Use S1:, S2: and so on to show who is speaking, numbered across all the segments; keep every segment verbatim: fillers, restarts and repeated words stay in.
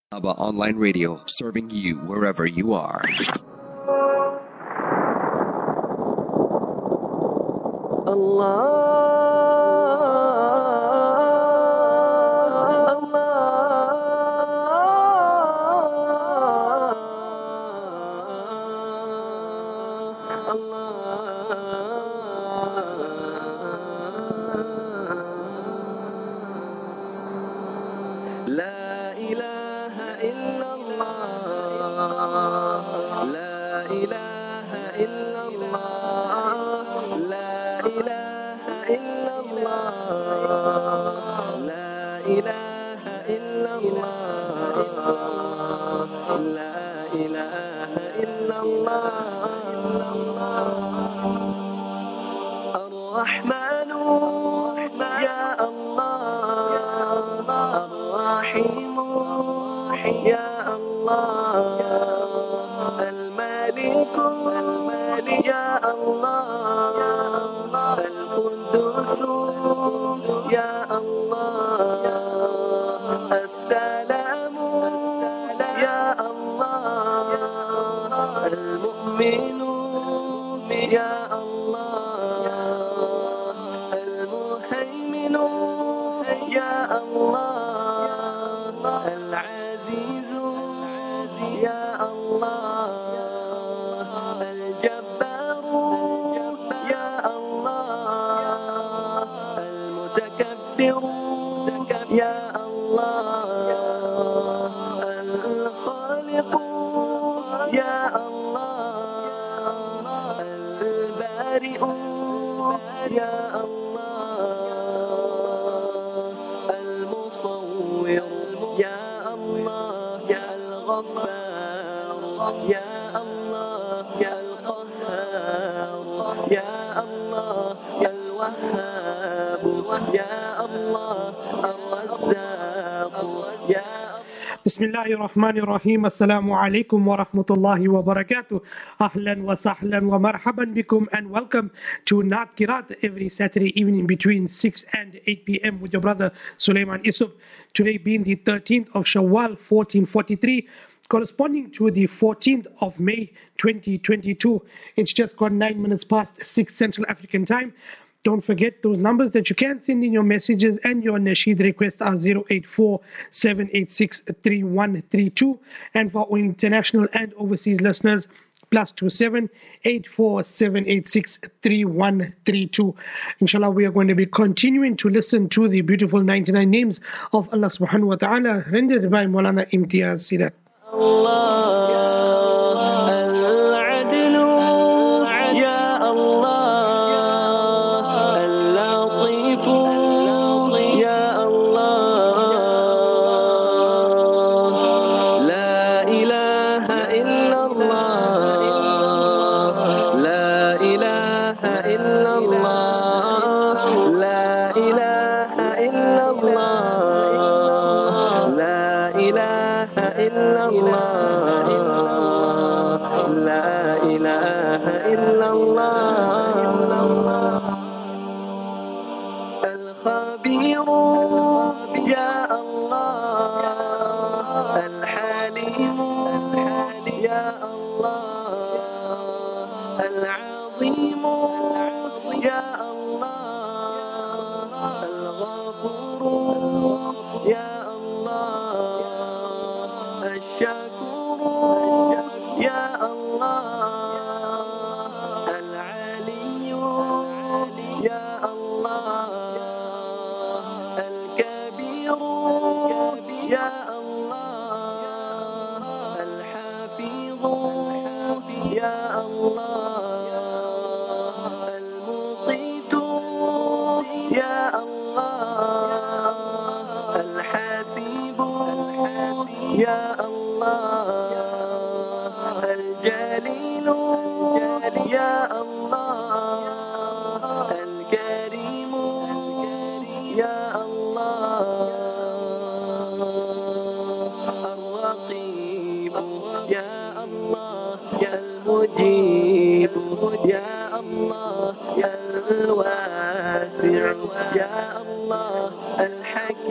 S1: Aba Online Radio, serving you wherever you are.
S2: الرحمن يا الله الرحيم يا الله الملك يا الله القدوس يا الله السلام يا الله المؤمن يا الله المهيمن يا الله العزيز يا الله الجبار يا الله المتكبر يا الله الخالق يا الله البارئ يا الله المصور يا الله يا الغفار يا الله يا القهار يا الله يا الوهاب يا الله الرزاق يا
S3: Bismillahir Rahmanir Rahim. Assalamu alaikum wa rahmatullahi wa barakatuh. Ahlan wa sahlan wa marhaban bikum, and welcome to Naat Kirat every Saturday evening between six and eight p m with your brother Sulaiman Isuf. Today being the thirteenth of Shawwal fourteen forty-three, corresponding to the fourteenth of May twenty twenty-two. It's just got nine minutes past six Central African time. Don't forget those numbers that you can send in your messages and your nasheed requests are zero eight four, seven eight six, three one three two, and for our international and overseas listeners, plus two seven eight four seven eight six three one three two. Inshallah, we are going to be continuing to listen to the beautiful ninety-nine names of Allah subhanahu wa ta'ala, rendered by Maulana Imtiaz Sidat. المجيب يا الله الواسع يا الله الحكيم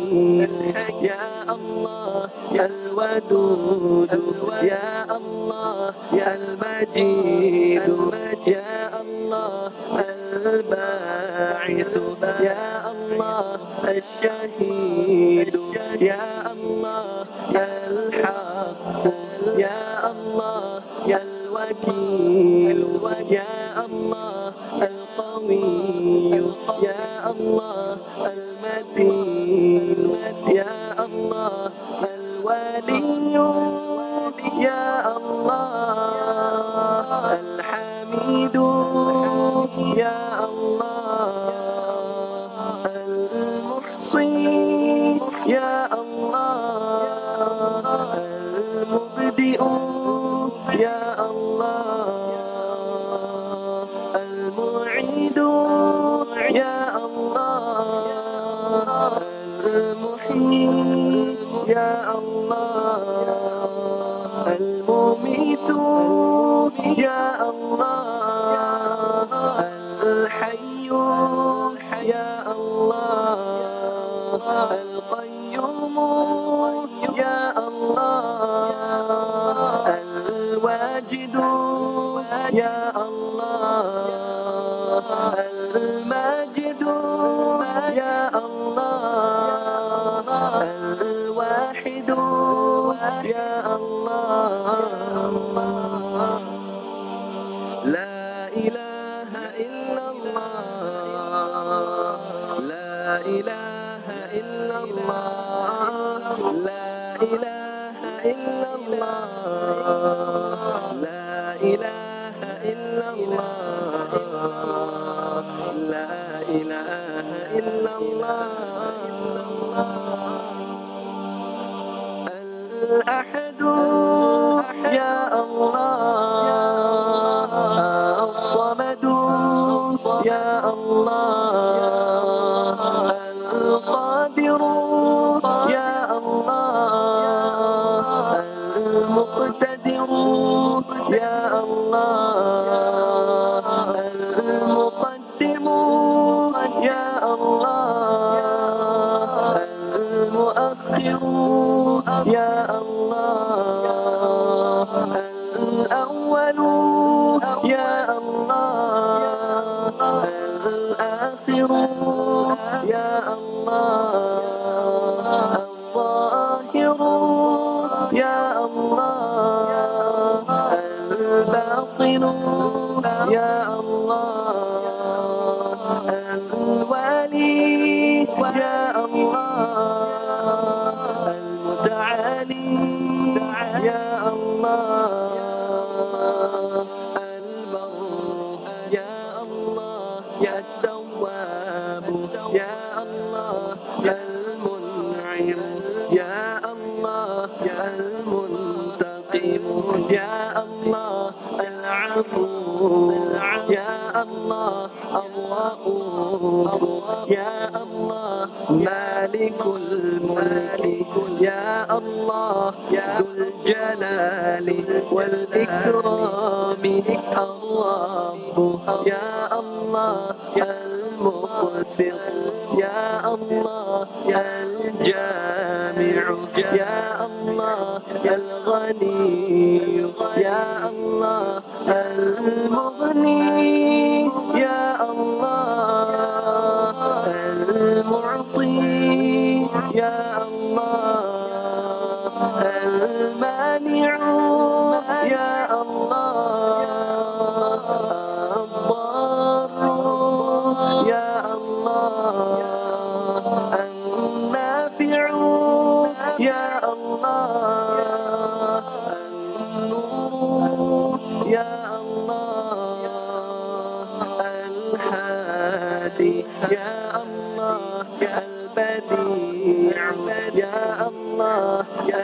S2: يا الله الودود يا الله المجيد يا الله الباعث يا الله الشهيد يا الله الحق يا الله يا الوكيل يا الله القوي يا الله المتين يا الله الولي يا الله الحميد يا الله المحصي يا الله المبدئ يا الله المعيد يا الله المحيي يا الله المميت يا الله الحي يا الله القيوم يا الله الواجد يا الله الماجد يا الله الواحد يا الله لا إله إلا الله لا إله إلا الله لا إله إلا الله لا إله إلا الله لا إله إلا الله الأحد يا الله الصمد يا الله القادر يا الله المقتدر يا الله المقدم يا الله المؤخر يا الله الأول يا الله الآخر يا الله الظاهر يا الله الباطن يا الله الوالي يا الله المتعالي يا الله البر يا الله يا التواب يا الله المنعم يا الله يا المنتقم يا الله العفو يا الله الرؤوف يا الله مالك الملك يا الله ذو الجلال والإكرام الرب يا الله المقسط يا الله الجامع يا الله الغني يا الله المغني يا الله المعطي يا الله المانع يا الله الضار يا الله النافع يا الله النور يا الله الهادي يا الله البديع يا الله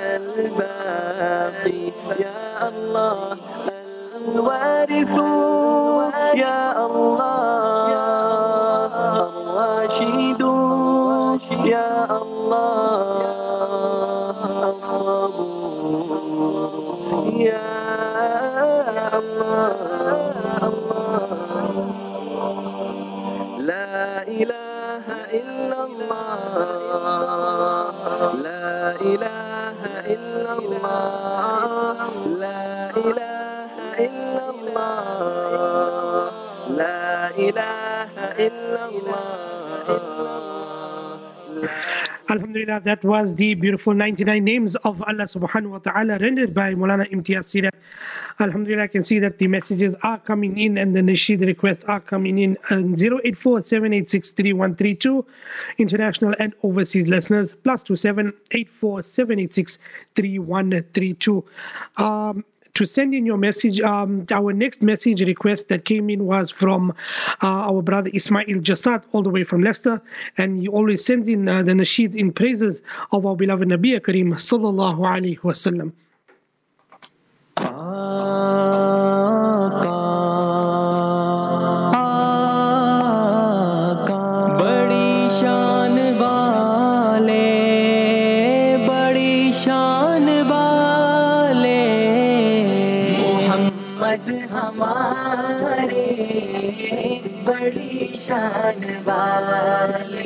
S2: الباقي يا الله الوارث يا الله الراشد يا الله الصبور يا الله لا إله إلا الله إله إلا الله لا إله إلا الله لا إله إلا الله.
S3: Alhamdulillah, that was the beautiful ninety-nine names of Allah subhanahu wa ta'ala rendered by Maulana Imtiaz Sira. Alhamdulillah, I can see that the messages are coming in and the nasheed requests are coming in on zero eight four, seven eight six, three one three two. International and overseas listeners, plus two seven eight four, seven eight six, three one three two. Um, to send in your message, um, our next message request that came in was from uh, our brother Ismail Jasad, all the way from Leicester, and he always sends in uh, the nasheed in praises of our beloved Nabi Kareem sallallahu alaihi wasallam.
S2: बड़ी शान वाले बड़ी शान वाले मोहम्मद हमारे बड़ी शान वाले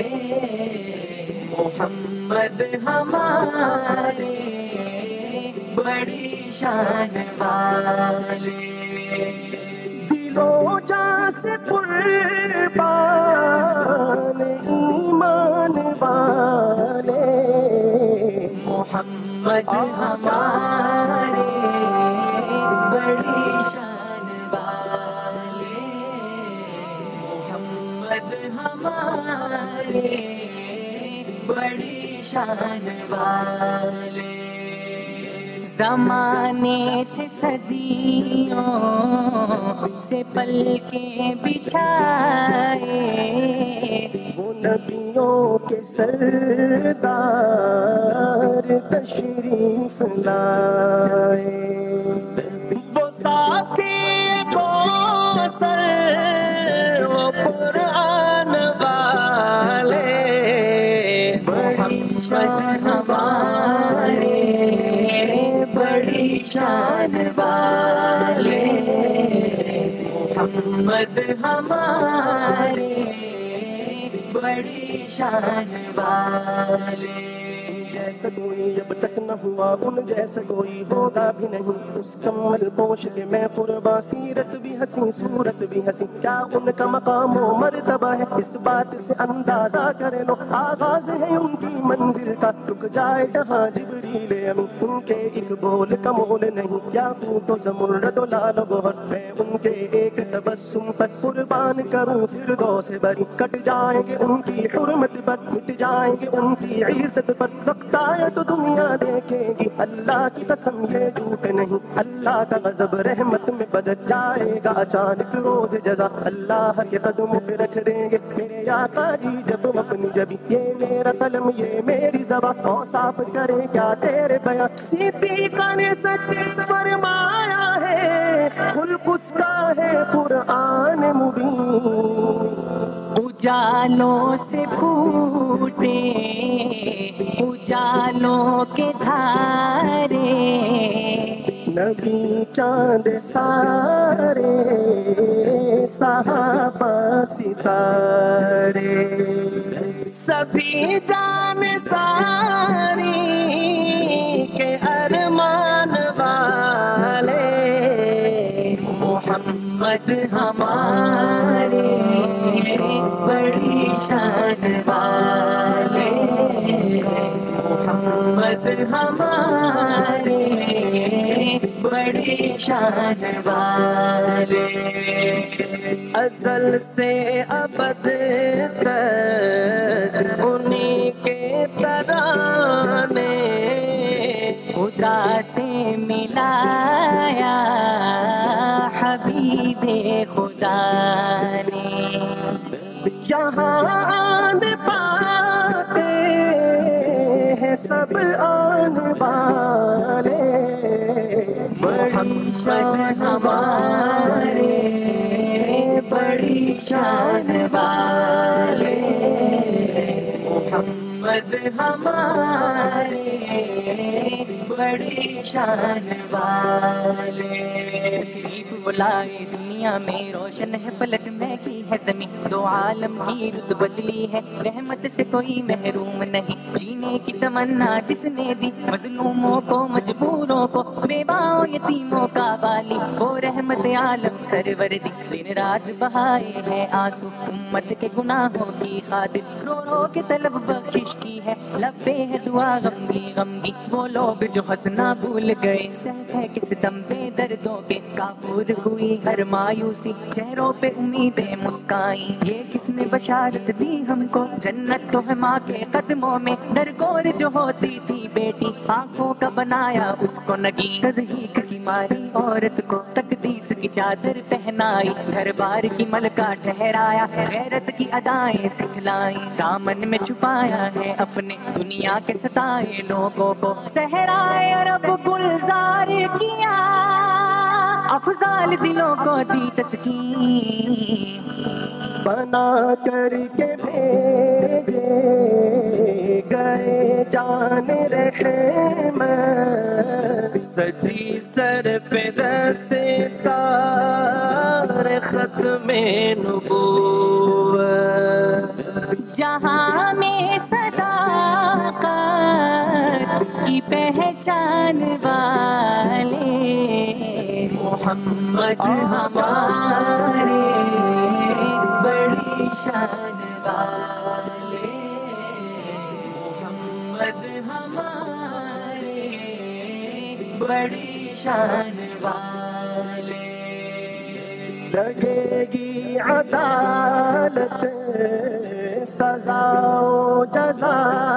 S2: मोहम्मद हमारे बड़ी शान वाले दिलों जा से कुर्बान ईमान वाले मोहम्मद हमारे बड़ी शान वाले मोहम्मद हमारे बड़ी शान वाले ज़माने थे सदियों से पलके बिछाए वो नबियों के सरदार तशरीफ लाए वो साफ़ी कौसर वो कुरान वाले मोहम्मद हमारे बड़ी शान वाले मोहम्मद हमारे बड़ी शान वाले जैसा कोई अब तक न हुआ उन जैसा कोई होगा भी नहीं उस कमल पोश के मैं कुर्बा सीरत भी हंसी सूरत भी हंसी क्या उनका मकाम व मर्तबा है इस बात से अंदाजा कर लो आगाज है उनकी मंजिल का रुक जाए जहाँ जिबरील अमी उनके एक बोल का मोल नहीं या तू तो ज़मुर्रद लाल गोहर मैं उनके एक तबस्सुम पर कुर्बान करूं फिर दो से बड़ी कट जाएंगे उनकी हुर्मत पर मिट जाएंगे उनकी इज्जत पर वक्त आए तो दुनिया देखेगी अल्लाह की कसम ये झूठ नहीं अल्लाह का गज़ब रहमत में बदल जाएगा अचानक रोज जज़ा अल्लाह के कदमों पे रख देंगे मेरे आका जी जब अपनी जबी ये मेरा कलम ये मेरी ज़बान औसाफ करे क्या तेरे बयां सिद्दीक़ा ने सच फरमाया है खुल्क उसका है कुरान मुबीन उजालों से फूटे उजालों के धारे नबी चांद सारे सहाबा सितारे सभी जान सारी के अरमान वाले मोहम्मद हमारे बड़ी शान वाले मोहम्मद हमारे बड़ी शान वाले अज़ल से अबद तक उन्हीं के तराने खुदा से मिलाया हबीबे खुदा ने यहाँ आने पाते हैं सब आने वाले मोहम्मद हमारे बड़ी शान वाले मोहम्मद हमारे بڑی شان والے. تشریف بلائے دنیا میں روشن ہے فلک میں کی ہے زمین, دو عالم کی رت بدلی ہے, رحمت سے کوئی محروم نہیں. جینے کی تمنا جس نے دی مظلوموں کو مجبوروں کو, بیواؤں یتیموں کا والی, وہ رحمت عالم سرور دی. دن رات بہائے ہیں آنسو امت کے گناہوں کی خاطر, رو رو کے طلب بخشش کی ہے, لبے ہے دعا غمگی غمگی. وہ لوگ جو ہنسنا بھول گئے سہ سہ کے ستم سے دردوں کے, کافور ہوئی ہر مایوسی چہروں پہ امیدیں مسکائیں. یہ کس نے بشارت دی ہم کو, جنت تو ہے ماں کے قدموں میں. درگور جو ہوتی تھی بیٹی آنکھوں کا بنایا اس کو نگی, تضحیک کی ماری عورت کو تقدیس کی چادر پہنائی. گھر بار کی ملکہ ٹھہرایا, غیرت کی ادائیں سکھلائی. دامن میں چھپایا ہے اپنے دنیا کے ستائے لوگوں کو, صحرائے عرب گلزار کیا, افضال دلوں کو دی تسکین.
S4: بنا کر کے بھیجے گئے جان رحمت, سجی سر پہ دس تار ختم نبوت.
S2: جہاں میں صداقت کی پہچان والے, محمد ہمارے بڑی شان والے. محمد ہمارے بڑی شان والے.
S4: لگے گی عدالت سزا و جزا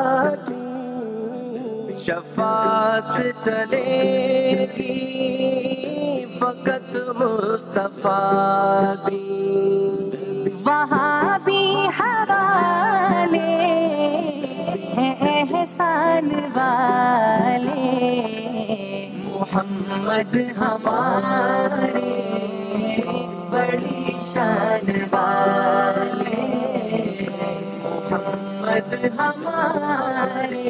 S4: کی,
S2: شفاعت
S4: چلے گی فقط مصطفیٰ کی.
S2: وہاں بھی حوالے ہیں احسان والے, محمد ہمارے بڑی شان والے. محمد ہمارے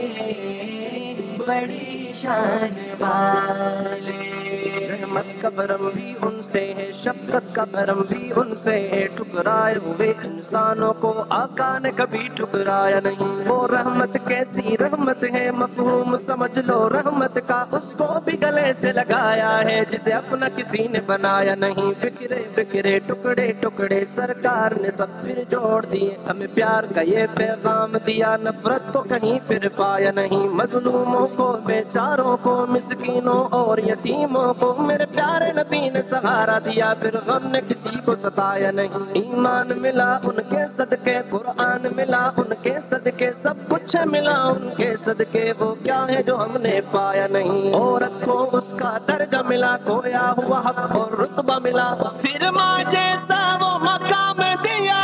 S2: بڑی شان والے.
S4: رحمت کا برم بھی ان سے ہے, شفقت کا برم بھی ان سے ہے. ٹھکرائے ہوئے انسانوں کو آقا نے کبھی ٹھکرایا نہیں. وہ رحمت کیسی رحمت ہے, مفہوم سمجھ لو رحمت کا, اس کو بھی گلے سے لگایا ہے جسے اپنا کسی نے بنایا نہیں. بکھرے بکھرے ٹکڑے ٹکڑے سرکار نے سب پھر جوڑ دیے, ہمیں پیار کا یہ پیغام دیا, نفرت تو کہیں پھر پایا نہیں. مظلوموں کو, بیچاروں کو, مسکینوں اور یتیموں کو میرے پیارے نبی نے سہارا دیا, پھر غم نے کسی کو ستایا نہیں. ایمان ملا ان کے صدقے, قرآن ملا ان کے صدقے, سب کچھ ملا ان کے صدقے. وہ کیا ہے جو ہم نے پایا نہیں, عورت کو اس کا درجہ ملا, کھویا ہوا حق اور رتبہ ملا. پھر ماں جیسا وہ مقام دیا,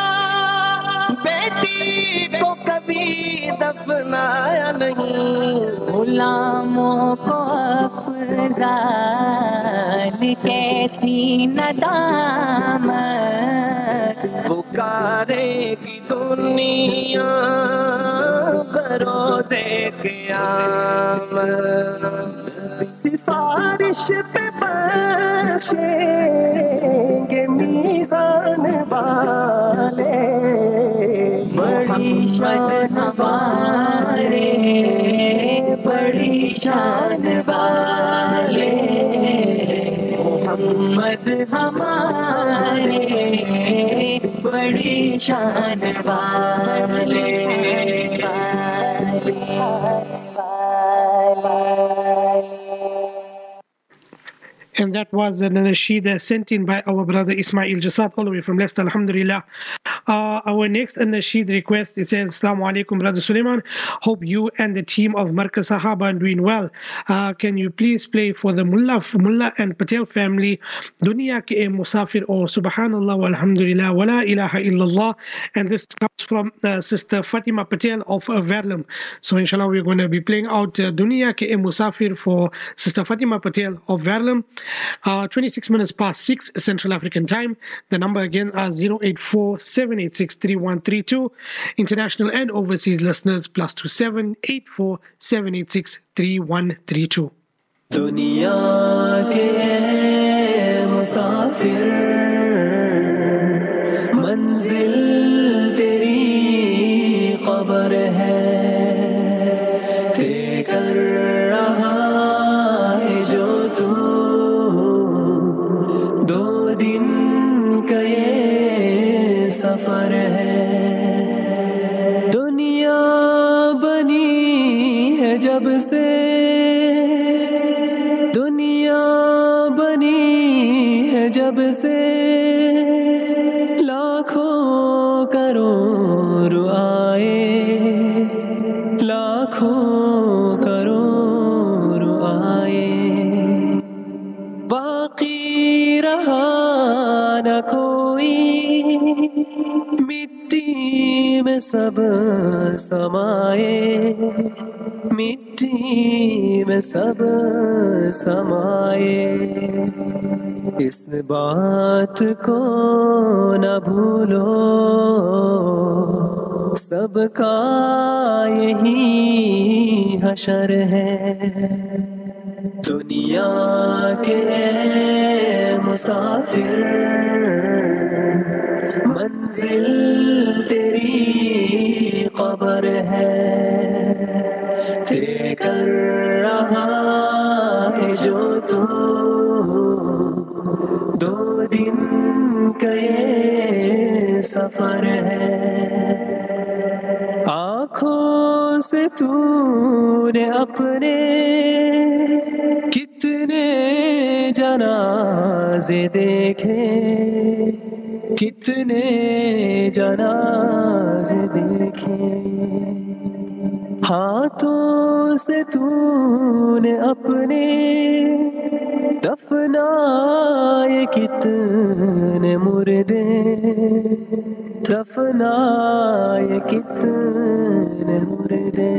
S4: بیٹی کو کبھی دفنایا نہیں.
S2: غلاموں کو افضال کیسی ندامت,
S4: پکارے گی دنیا بروزے قیامت. سفارش پہ بخشیں گے میزان والے,
S2: بڑی شان ہمارے بڑی شان والے. محمد ہمارے بڑی شان والے.
S3: And that was an nasheed sent in by our brother Ismail Jasad all the way from Leicester, alhamdulillah. Uh, our next nasheed request, it says, Assalamu alaikum, Brother Suleiman. Hope you and the team of Markaz Sahaba are doing well. Uh, can you please play for the Mullah, Mullah and Patel family, Dunya ke Musafir or Subhanallah walhamdulillah wa la ilaha illallah. And this comes from uh, Sister Fatima Patel of uh, Verlam. So inshallah we're going to be playing out uh, Dunya ke Musafir for Sister Fatima Patel of Verlam. Uh, twenty-six minutes past six Central African time. The number again is zero eight four seven seven eight six, three one three two. International and overseas listeners plus two seven eight four seven eight six, three one three two.
S2: دنیا کے مسافر منزل تیری قبر ہے، طے کر رہا ہے جو تو دو دن کا یہ سفر ہے. دنیا بنی ہے جب سے، دنیا بنی ہے جب سے، لاکھوں کروڑ آئے، لاکھوں کروڑ آئے، باقی رہا نہ کوئی، مٹی میں سب سمائے، مٹی میں سب سمائے. اس بات کو نہ بھولو، سب کا یہی حشر ہے. دنیا کے مسافر منزل تیری قبر ہے، طے کر رہا ہے جو تو دو دن کا یہ سفر ہے. آنکھوں سے تو نے اپنے کتنے جنازے دیکھے، کتنے جنازے دیکھے. ہاتھوں سے تو نے اپنے دفنائے کتنے مردے، دفنائے کتنے مردے.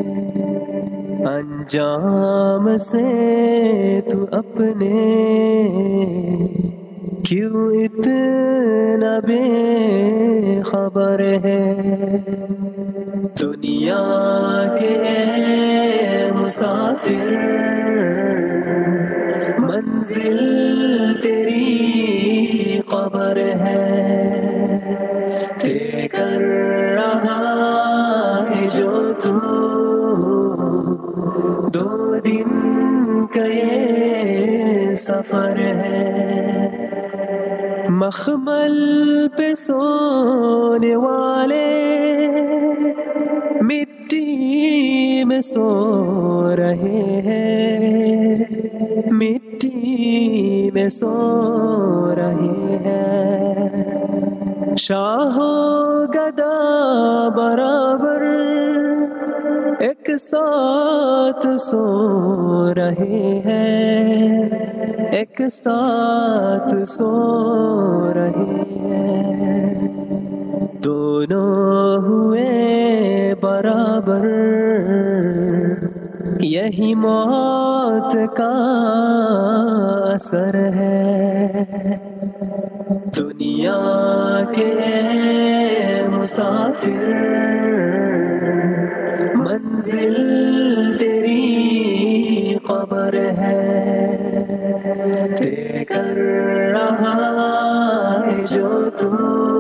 S2: انجام سے تو اپنے کیوں اتنا بے خبر ہے. دنیا کے مسافر منزل تیری قبر ہے، طے کر رہا ہے جو تو دو دن کا یہ سفر ہے. مخمل پہ سونے والے مٹی میں سو رہے ہیں، مٹی میں سو رہے ہیں. شاہ و گدا برابر ایک ساتھ سو رہے ہیں، ایک ساتھ سو رہے ہیں. دونوں ہوئے برابر، یہی موت کا اثر ہے. دنیا کے مسافر منزل تیری قبر ہے، طے کر رہا ہے جو تو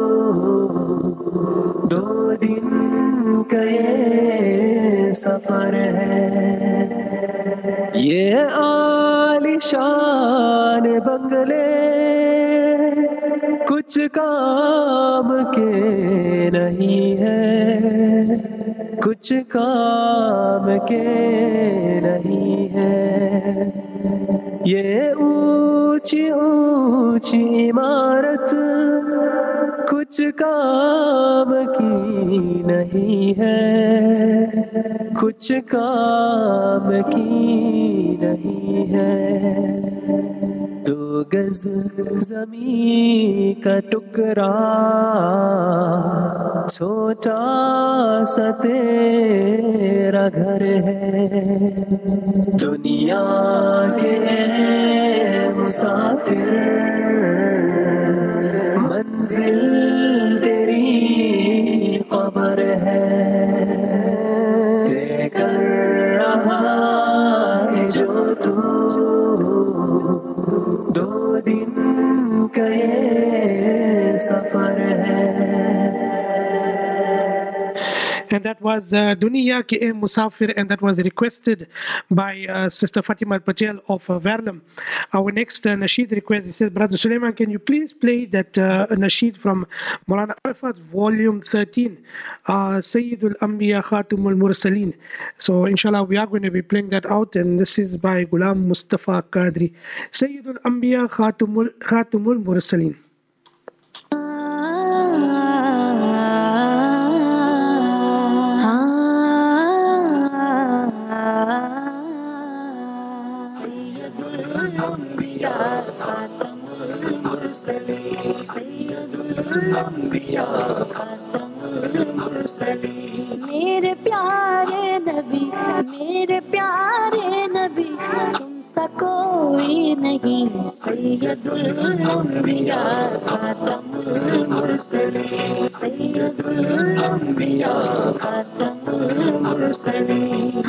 S2: دو دن کا یہ سفر ہے. یہ عالی شان بنگلے کچھ کام کے نہیں ہے، کچھ کام کے نہیں ہے. یہ اونچی اونچی عمارت کچھ کام کی نہیں ہے، کچھ کام کی نہیں ہے. دو گز زمین کا ٹکڑا چھوٹا سا تیرا گھر ہے. دنیا کے مسافر منزل تیری دو دن کا یہ سفر ہے.
S3: And that was uh, Duniya Ke Ae Musafir, and that was requested by uh, Sister Fatima Patel of uh, Vernam. Our next uh, nasheed request, he says, Brother Suleiman, can you please play that uh, nasheed from Maulana Arafat, volume thirteen, uh, Sayyidul Anbiya Khatumul Mursaleen. So inshallah we are going to be playing that out, and this is by Ghulam Mustafa Qadri. Sayyidul Anbiya Khatumul, Khatumul Mursaleen.
S5: میرے پیارے نبی میرے پیارے نبی تم سا کوئی نہیں سید الانبیاء خاتم المرسلین سید الانبیاء خاتم المرسلین.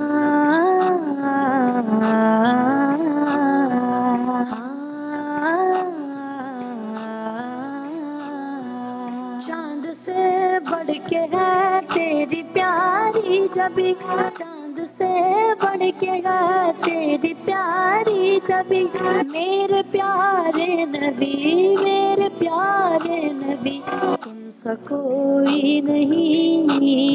S5: چاند سے بڑھ کے ہے تیری پیاری جبی چاند سے بڑھ کے ہے تیری پیاری جبی میرے پیارے نبی میرے پیارے نبی تم سا کوئی نہیں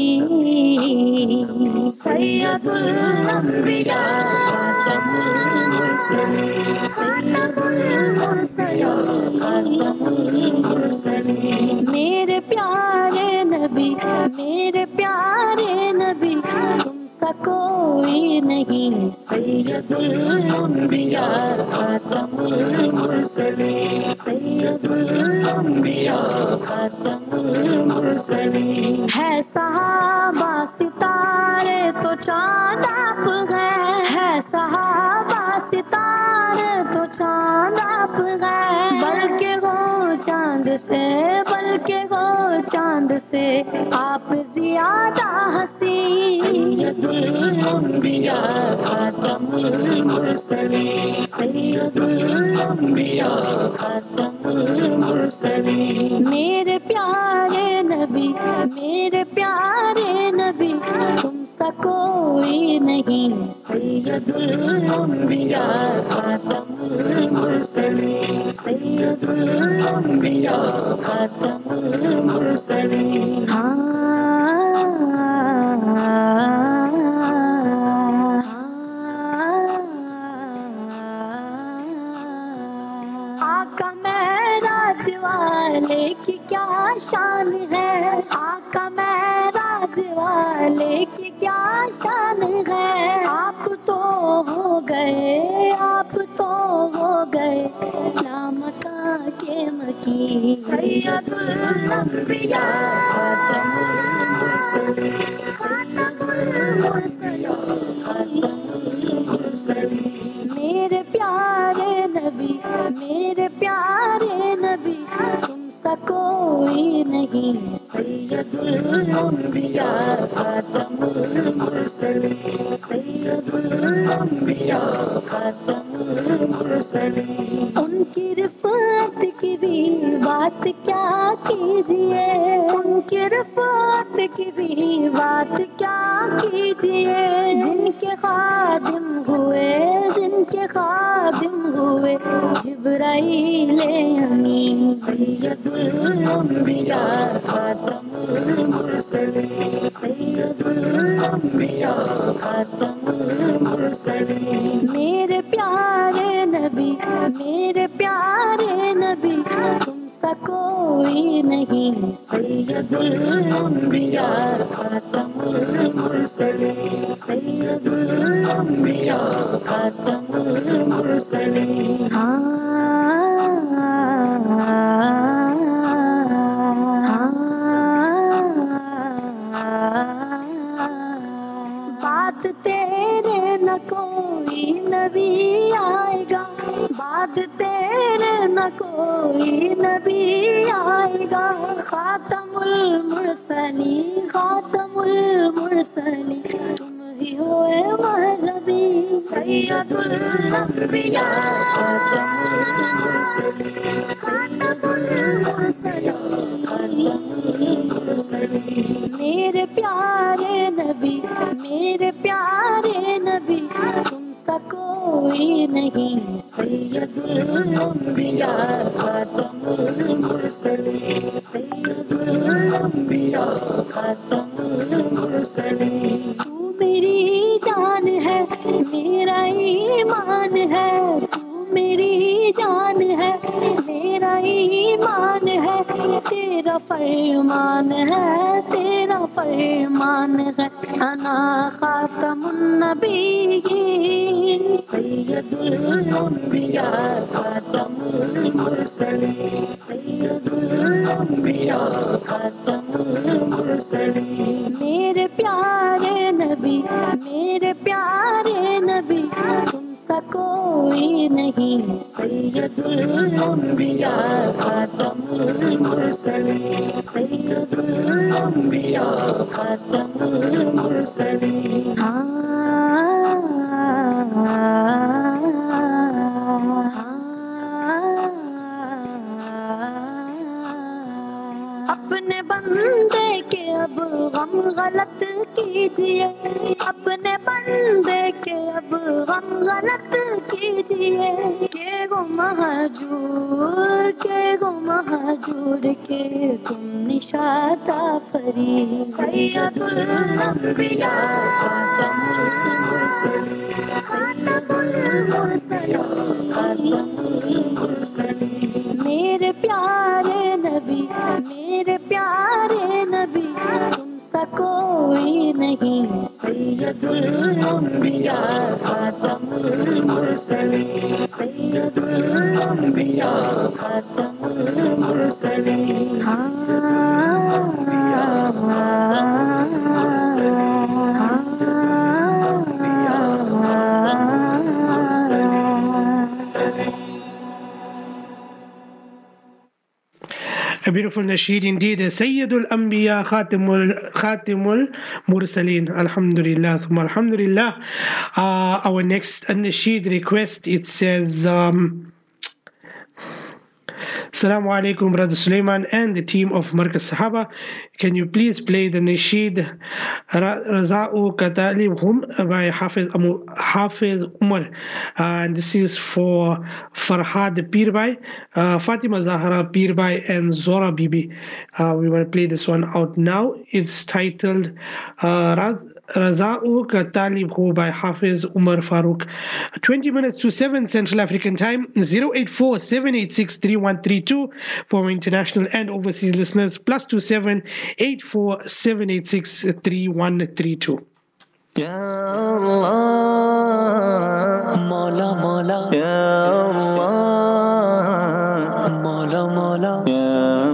S5: سید الانبیاء خاتم المرسلین سید المرسلین خاتم المرسلین. میرے پیارے نبی میرے پیارے نبی تم سا کوئی نہیں سید الانبیاء خاتم المرسلین سید الانبیاء خاتم المرسلین. ہے صحابہ ستارے تو چاند آپ گئے ہے صحابہ ستارے تو چاند آپ گئے بلکہ وہ چاند سے بلکہ وہ چاند سے آپ زیادہ حسین سید الانبیاء خاتم المرسلین سید الانبیاء خاتم المرسلین. میرے پیارے نبی میرے پیارے نبی تم سا کوئی نہیں سید الانبیاء خاتم المرسلین سید الانبیاء خاتم المرسلین. آقا معراج والے کی کیا شان ہے آقا معراج والے کی کیا شان ہے. آپ تو ہو گئے آپ تو ہو گئے لامکا کے مکی سید الانبیاء خاتم المرسلین خاتم المرسلین خاتم المرسلین. میرے پیارے نبی میرے پیارے نبی تم سا کوئی نہیں سید الانبیاء خاتم المرسلین سید الانبیاء خاتم المرسلین. ان کی رفعت کی بھی بات کیا کیجیے ان کی رفعت کی بھی بات کیا کیجیے جن کے خادم ہوئے جن کے خادم ہوئے جبرائیل امین سید الانبیاء خاتم المرسلین سید الانبیاء خاتم المرسلین. میرے پیارے نبی میرے پیارے نبی تم سا کوئی نہیں سید الانبیاء خاتم المرسلین سید الانبیاء خاتم المرسلین. بات تیرے نہ کوئی نبی آئے گا بعد تیرے نہ کوئی نبی آئے گا خاتم المرسلین خاتم المرسلین تم भी होए मजहबी सैयदुल अंबिया खातमुल मुरसलीन खातमुल मुरसलीन मेरे प्यारे नबी मेरे प्यारे नबी तुम सा कोई नहीं सैयदुल अंबिया खातमुल मुरसलीन सैयदुल अंबिया खातमुल मुरसलीन तू मेरी जान है मेरा ईमान है तू मेरी जान है मेरा ईमान है तेरा फरमान है तेरा फरमान है अना खातमुन नबीयीन सैयदुल अंबिया खातमुल मुरसलीन सैयदुल अंबिया खातमुल मुरसलीन मेरे प्यारे नबी मेरे प्यारे नबी तुम सा कोई नहीं सैयदुल अंबिया खातमुल मुरसलीन सैयदुल अंबिया खातमुल मुरसलीन अपने बंदे के अब गम गलत कीजिए अपने बंदे के अब गम गलत कीजिए के गो महजूर के गो महजूर के तुम निशाता फरी सैयदुल अंबिया खातमुल मुरसलीन सैयदुल मुरसलीन खातमुल मुरसलीन मेरे प्यारे नबी मेरे प्यारे नबी तुम सा कोई नहीं सैयदुल अंबिया खातमुल मुरसलीन सैयदुल अंबिया खातमुल Mursaleen
S3: A beautiful nasheed indeed. Sayyidul Anbiya Khatimul Khatimul Mursaleen. Alhamdulillah. Alhamdulillah. Uh, our next nasheed request, it says, um, Assalamu alaikum, Brother Sulaiman and the team of Markaz Sahaba. Can you please play the nasheed Raza'u Katalibhum by Hafiz, Amu, Hafiz Umar? Uh, and this is for Farhad Pirbhai, uh, Fatima Zahra Pirbhai, and Zora Bibi. Uh, we want to play this one out now. It's titled uh, Raz. Raza'u Ka Talib Ho by Hafiz Umar Farooq. twenty minutes to seven Central African Time. zero eight four, seven eight six, three one three two for international and overseas listeners. Plus two seven eight four, seven eight six, three one three two.
S2: Ya Allah, Mawla Mawla, Ya Allah, Mawla Mawla, Ya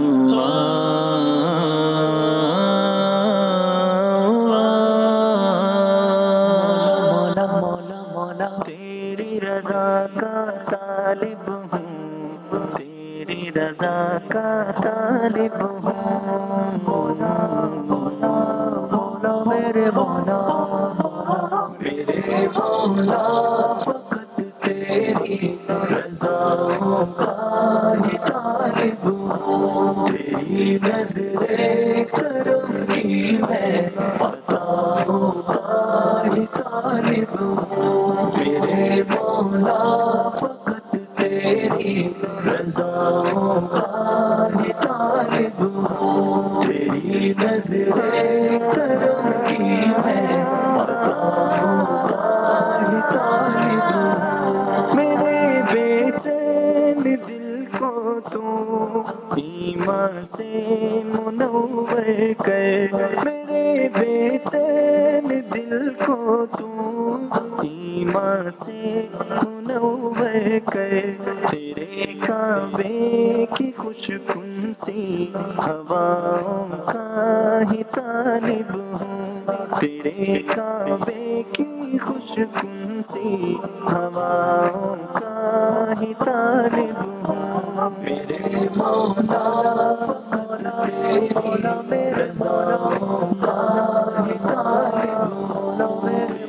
S2: रज़ा का तालिब हूँ मौला मौला मौला मेरे मौला मेरे मौला फकत तेरी रज़ाओं का ही तालिब हूँ तेरी नज़रे करम की मैं अताओं का ही तालिब हूँ मेरे मौला फकत तेरी रज़ाओं का ही तालिब हूँ तेरी नज़रे करम की मैं अताओं का ही तालिब हूँ मेरे बेचैन दिल को तू ईमान से मुनव्वर कर मेरे बेचैन दिल को तू ईमान से मुनव्वर कर तेरे काबे की खुशकुन सी हवाओं का ही तालिब हूँ तेरे काबे की खुशकुन सी हवाओं का ही तालिब हूँ मेरे मौला फकत तेरी मेरे रज़ाओं का ही तालिब हूँ मेरे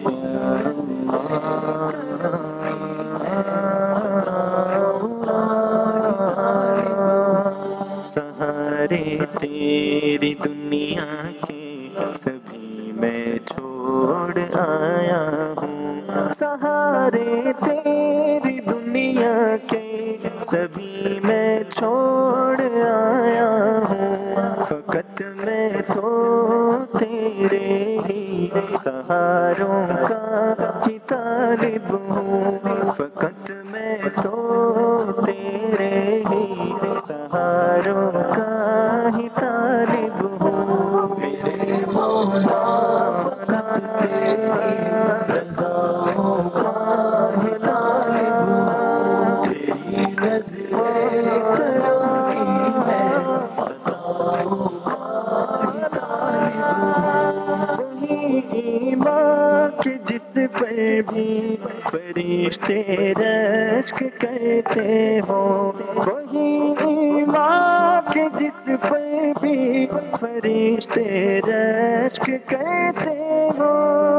S2: سہارے تیری دنیا کے سبھی میں چھوڑ آیا ہوں، سہارے تیری دنیا کے سبھی میں چھوڑ آیا ہوں، فقط میں تو تیرے ہی سہاروں کا ہی طالب ہوں، فقط میں تو تیرے ہی سہاروں کا ہی طالب ہوں، میرے مولا فقط تیری رضاؤں کا ہی طالب ہوں، تیری نظر کرم کی میں عطاؤں کا ہی طالب ہوں، وہی ایمان کہ جس پر بھی فرشتے رشک کرتے ہو، وہی ایمان کہ جس پر بھی فرشتے رشک کرتے ہو،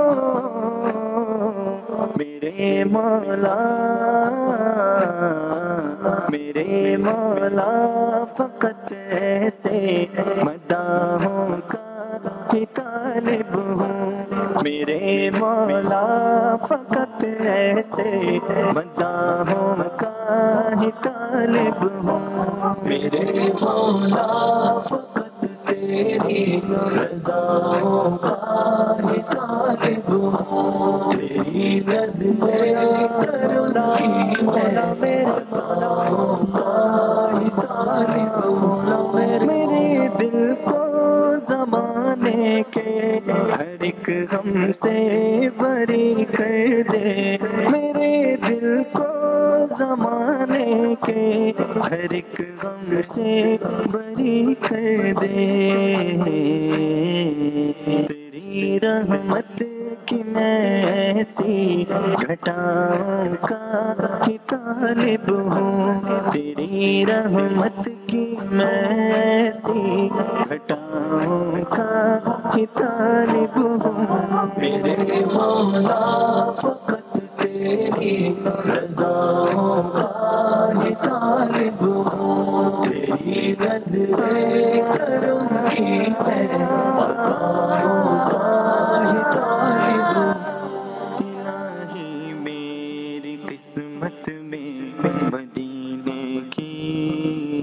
S2: میرے مولا میرے مولا فقط ایسے مداحوں کا ہی طالب ہوں، میرے مولا فقط ایسے مداحوں کا ہی طالب ہوں، میرے مولا فقط تیری رضاؤں کا ہی طالب ہوں، تیری نظر کرم کی میں میرے عطاؤں کا ہی طالب ہوں، میرے دل کو زمانے کے ہر ایک غم سے بری کر دے، میرے دل کو زمانے کے ہر ایک غم سے بری کر دے، تیری رحمت کی میں ایسی گھٹاؤں کا ہی طالب ہوں، تیری رحمت کی میں ایسی گھٹاؤں کا ہی طالب ہوں، میرے مولا فقط تیری رضاؤں کا ہی طالب ہوں، تیری نظر کرم کی میں عطاؤں کا ہی طالب ہوں، الہی میری قسمت میں مدینے کی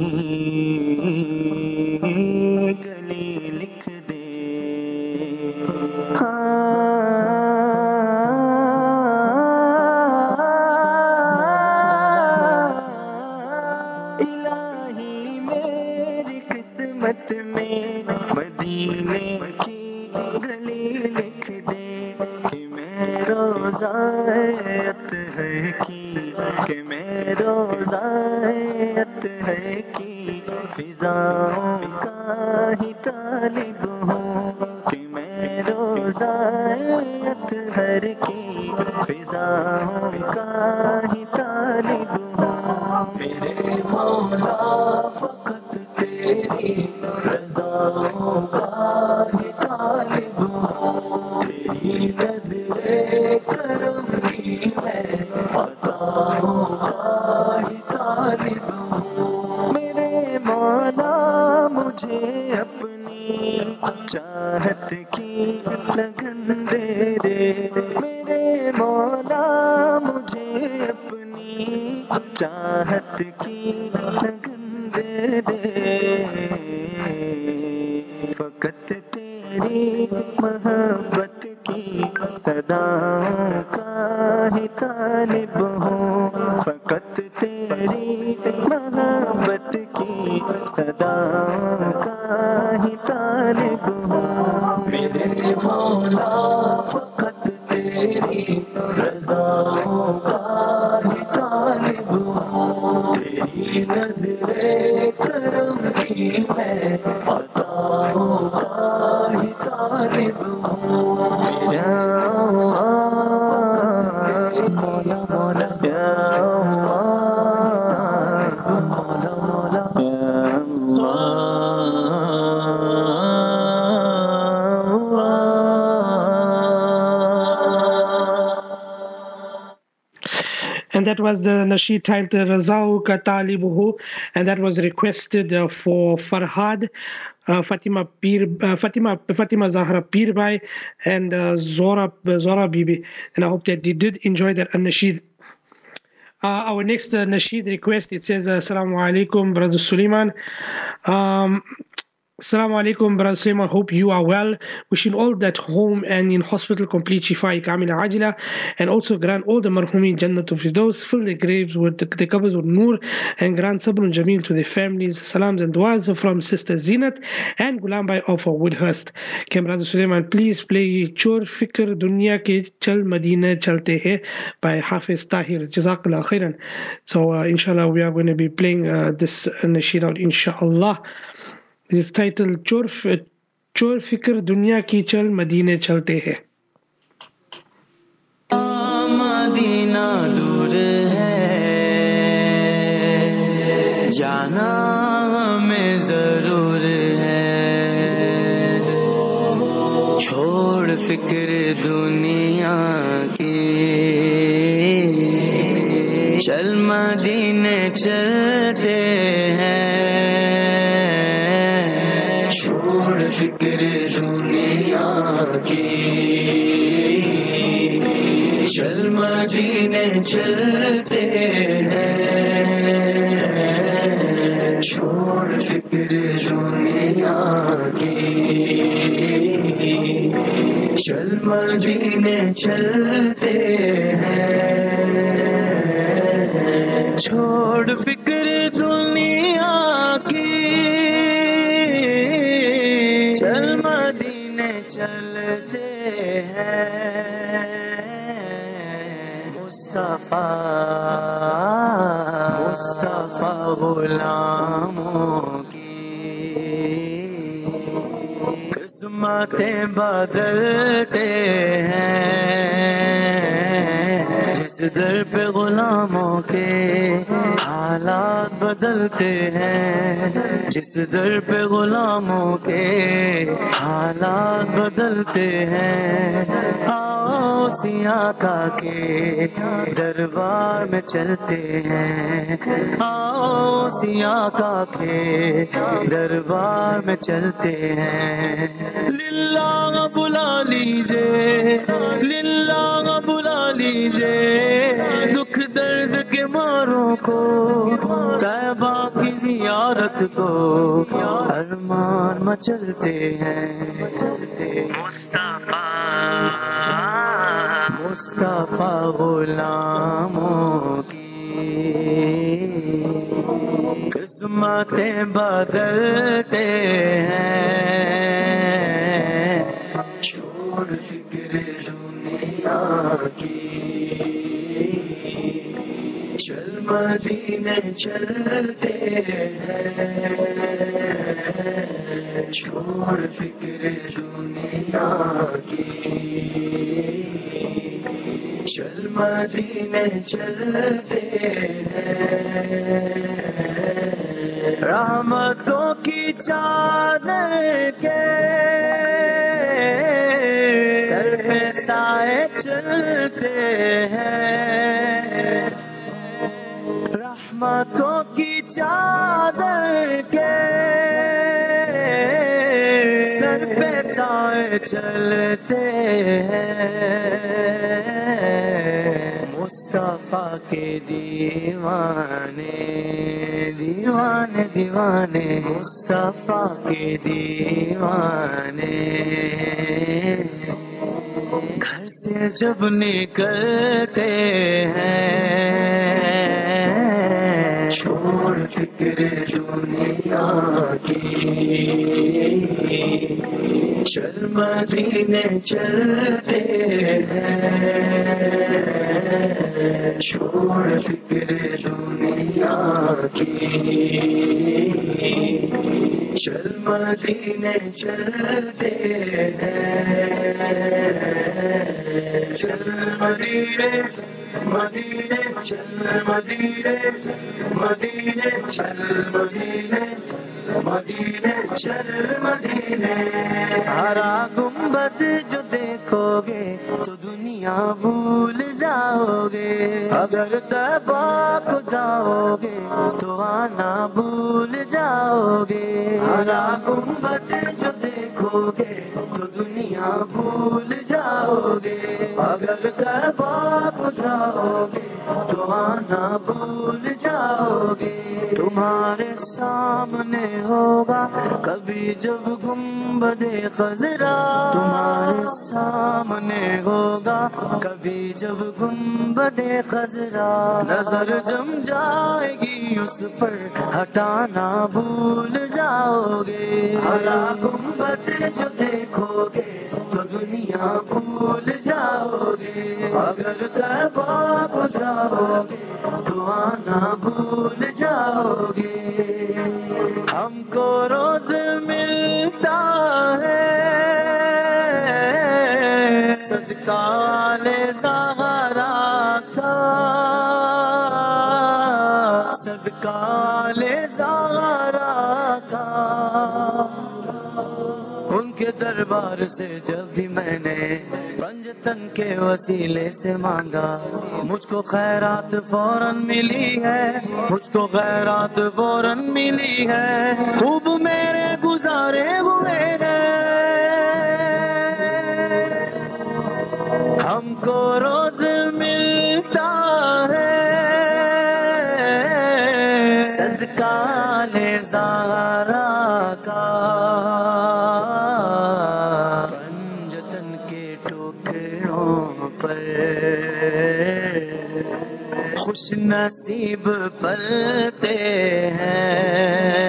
S2: گلی لکھ دے، الہی میری قسمت میں مدینے کی گلی لکھ دے، کہ میں روزہ اطہر کی کہ میں روزہ اطہر کی فضاؤں کا ہی طالب ہوں، کہ میں روزہ اطہر کی فضاؤں کا ہی طالب ہوں، میرے مولا فقط تیری رضاؤں کا ہی طالب ہوں، تیری نظر کرم کی میں عطاؤں کا ہی طالب ہوں، میرے مولا مجھے اپنی چاہت کی لگن دے دے، میرے مولا مجھے اپنی چاہت کی لگن دے دے، فقط تیری محبت کی صداؤں کا ہی طالب ہوں، فقط تیری محبت کی صداؤں کا ہی طالب ہوں، میرے مولا فقط تیری رضاؤں کا ہی طالب ہوں، تیری نظر کرم کی میں عطاؤں کا ہی طالب ہوں، یا مولا مولا یا مولا مولا یا
S3: And that that was the nasheed titled Razauka Talibuhu, and that was requested uh, for Farhad, uh, Fatima Pir, uh, Fatima Fatima Zahra Pirbhai, and uh, Zora Zora Bibi. And I hope that they did enjoy that nasheed. Uh, our next uh, nasheed request, it says, Assalamu alaikum, Brother Suleiman. Um, Assalamu alaikum, Brother Suleiman. Hope you are well. Wishing all that home and in hospital complete shifa kamila ajila, and also grant all the marhumin jannatul firdaus, fill their graves with the, the covers with noor, and grant sabrun jameel to their families. Salams and duas from Sister Zinat and Gulambai of Woodhurst. Can Brother Suleiman please play Chor Fikr Dunya Ke Chal Madina Chalte Hai by Hafiz Tahir? Jazakallah khairan. So uh, inshallah we are going to be playing uh, this nasheed out inshallah. It is titled Chor Chor Fikr Dunya Ki Chal Madine Chalte Hai.
S2: Madina dur hai, jana mein zarur hai, chhod fikr duniya ki, chal Madine chalte hai. چھوڑ فکر دنیا کی چل مدینے چلتے ہیں چھوڑ فکر دنیا کی چل مدینے چلتے ہیں چھوڑ فکر دنیا کی چل مدینے چلتے ہیں مصطفیٰ مصطفیٰ غلاموں کی قسمتیں بدلتے ہیں جس در پہ غلاموں کے حالات بدلتے ہیں جس در پہ غلاموں کے حالات بدلتے ہیں آؤ سیاہ کا کے دربار میں چلتے ہیں آؤ سیاہ کا کے دربار میں چلتے ہیں للہ بلا لیجئے للہ بلا لیجئے دکھ درد کے ماروں کو طیبہ کی زیارت کو ارمان مچلتے ہیں مصطفیٰ مصطفیٰ غلاموں کی قسمتیں بدلتے ہیں چھوڑ فکر دنیا کی چل مدینے چلتے ہیں چھوڑ فکر دنیا کی چل مدینے چلتے ہیں رحمتوں کی چادر کے سر پہ سائے چلتے ہیں رحمتوں کی چادر کے سر پہ سائے چلتے ہیں مصطفیٰ کے دیوانے دیوانے دیوانے مصطفیٰ کے دیوانے گھر سے جب نکلتے ہیں چھوڑ فکر دنیا کی چل مدینے چلتے ہیں چھوڑ فکر دنیا کی چل مدینے چلتے ہیں چل مدینے مدینے چل مدینے مدینے چل مدینے مدینے چل مدینے
S4: ہرا گنبد جو دیکھو گے تو دنیا بھول جاؤ گے اگر طیبہ کو جاؤ گے تو آنا بھول جاؤ گے ہرا گنبد جو دیکھو گے تو دنیا بھول جاؤ گے اگر طیبہ کو جاؤ گے تو آنا بھول جاؤ گے تمہارے سامنے ہوگا کبھی جب گنبد خضرا تمہارے سامنے ہوگا کبھی جب گنبد خضرا نظر جم جائے گی اس پر ہٹانا بھول جاؤ گے ہرا گنبد جو دیکھو گے تو دنیا بھول جاؤ گے اگر طیبہ کو جاؤ گے تو آنا بھول جاؤ گے ہم کو روز ملتا ہے صدقہ آل زہرا کا صدقہ آل زہرا کا ان کے دربار سے جب بھی میں نے پنجتن کے وسیلے سے مانگا مجھ کو خیرات فوراً ملی ہے مجھ کو خیرات فوراً ملی ہے خوب میرے گزارے ہوئے ہیں ہم کو روز ملتا ہے صدقہ آل زہرا کا پنجتن کے ٹوکروں پر خوش نصیب پلتے ہیں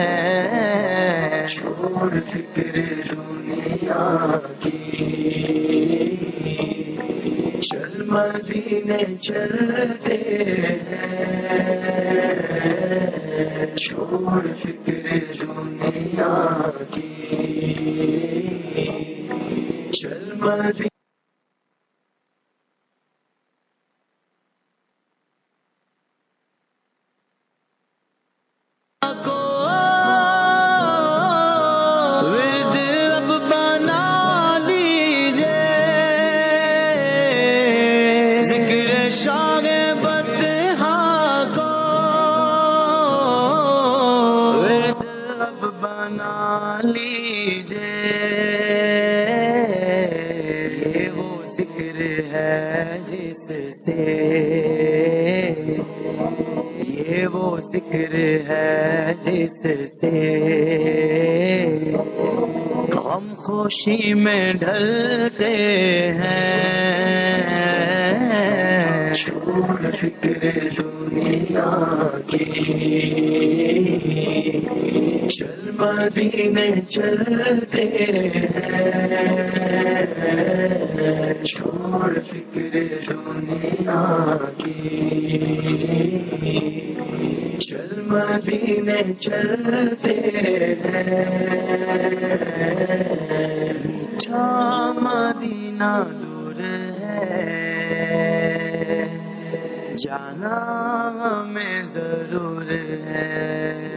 S2: چھوڑ فکر دنیا کی چل مدینے چلتے ہیں چھوڑ فکر دنیا کی چل مدینے
S4: یہ وہ ذکر ہے جس سے غم خوشی میں ڈھلتے ہیں
S2: چھوڑ فکر دنیا کی چل مدینے چلتے ہیں چھوڑ فکر دنیا کی چل مدینے چلتے ہیں
S4: میٹھا مدینہ دور ہے جانا ہمیں ضرور ہے.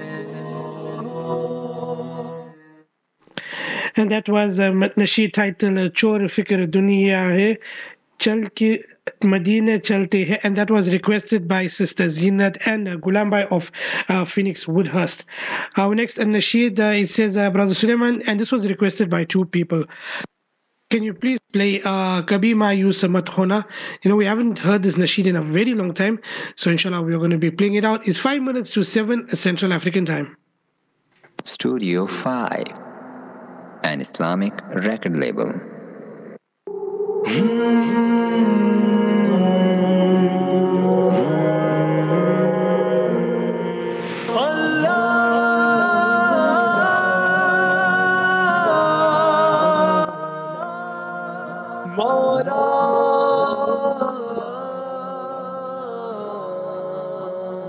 S3: And that was a nasheed titled Chor Fikr Duniya Hai Chal Ki Madina Chalte Hai, and that was requested by Sister Zinat and uh, Ghulam Bhai of uh, Phoenix Woodhurst. Our next uh, nasheed, uh, it says, uh, Brother Suleiman, and this was requested by two people. Can you please play uh, Kabhi Mayus Mat Hona? You know, we haven't heard this nasheed in a very long time, so inshallah we're going to be playing it out. It's five minutes to seven Central African time.
S6: Studio five, an Islamic record label.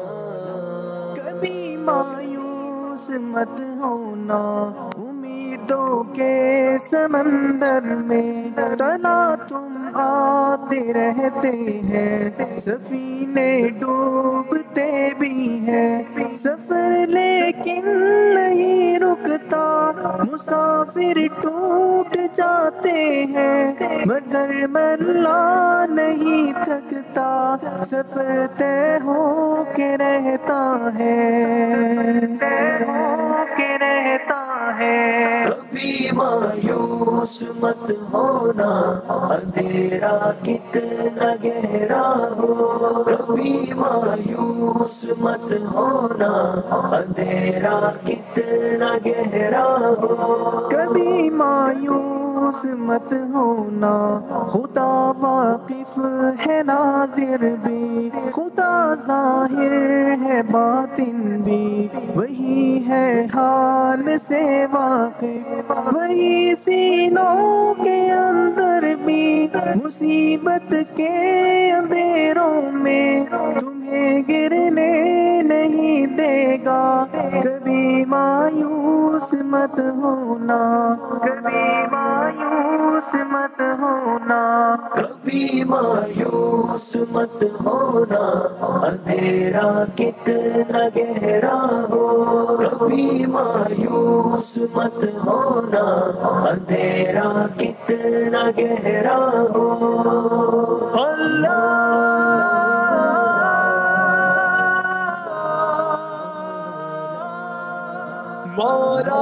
S4: کبھی مایوس مت ہونا، امید
S2: امیدوں کے سمندر میں چلا تم آتے رہتے ہیں، سفینے ڈوبتے بھی ہیں، سفر لیکن نہیں رکتا، مسافر ٹوٹ جاتے ہیں، مگر ملا نہیں تھکتا، سفر طے ہو کے رہتا ہے، طے ہو کے رہتا ہے۔ کبھی مایوس مت ہونا، اندھیرا کتنا گہرا ہو، کبھی مایوس مت ہونا، اندھیرا کتنا گہرا ہو، کبھی مایوس مت ہونا، خدا واقف ہے ناظر بھی، خدا ظاہر ہے باطن بھی، وہی ہے حال سے واقف، وہی سینوں کے اندر بھی، مصیبت کے اندھیروں میں تمہیں گرنے نہیں دے گا، کبھی مایوس مت ہونا، کبھی مایوس مت ہونا، کبھی مایوس مت ہونا، اندھیرا کتنا گہرا ہو، کبھی مایوس مت ہونا، اندھیرا کتنا گہرا ہو۔ اللہ مولا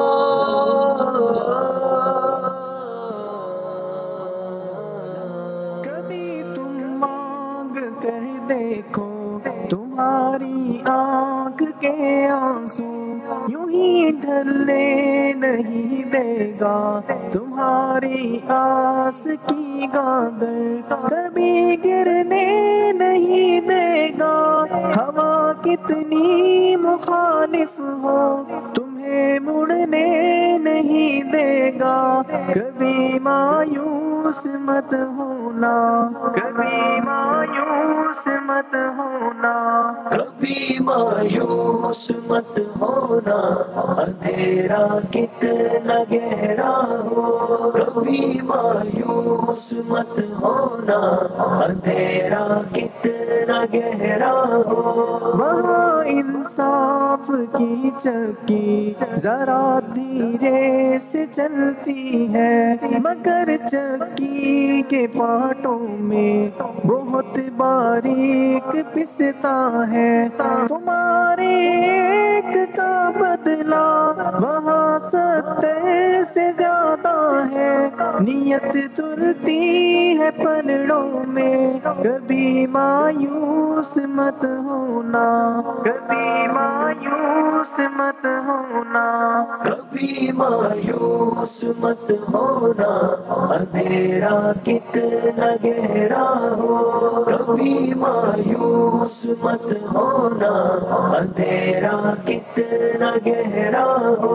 S2: کبھی تم مانگ کر دیکھو، تمہاری آنکھ کے آنسو یوں ہی ڈھلنے نہیں دے گا، تمہاری آس کی گاگر کبھی گرنے نہیں دے گا، ہوا کتنی مخالف ہو تمہیں مڑنے نہیں دے گا، کبھی مایوس مت ہونا، کبھی مایوس مت ہونا، کبھی مایوس مت ہونا، اندھیرا کتنا گہرا ہو، کبھی مایوس مت ہونا، اندھیرا کتنا گہرا ہو، وہاں انصاف کی چکی ذرا دھیرے سے چلتی ہے، مگر چکی کے پارٹوں میں بہت باریک پستا ہے، تمہارے ایک کا بدلہ وہاں ستر سے زیادہ ہے، نیت ترتی ہے پلڑوں میں، کبھی مایوس مت ہونا، کبھی مایوس مت ہونا، کبھی مایوس مت ہونا، اندھیرا کتنا گہرا ہو، کبھی مایوس مت ہونا، اندھیرا کتنا گہرا ہو۔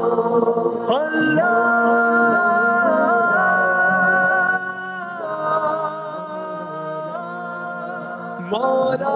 S2: اللہ مولا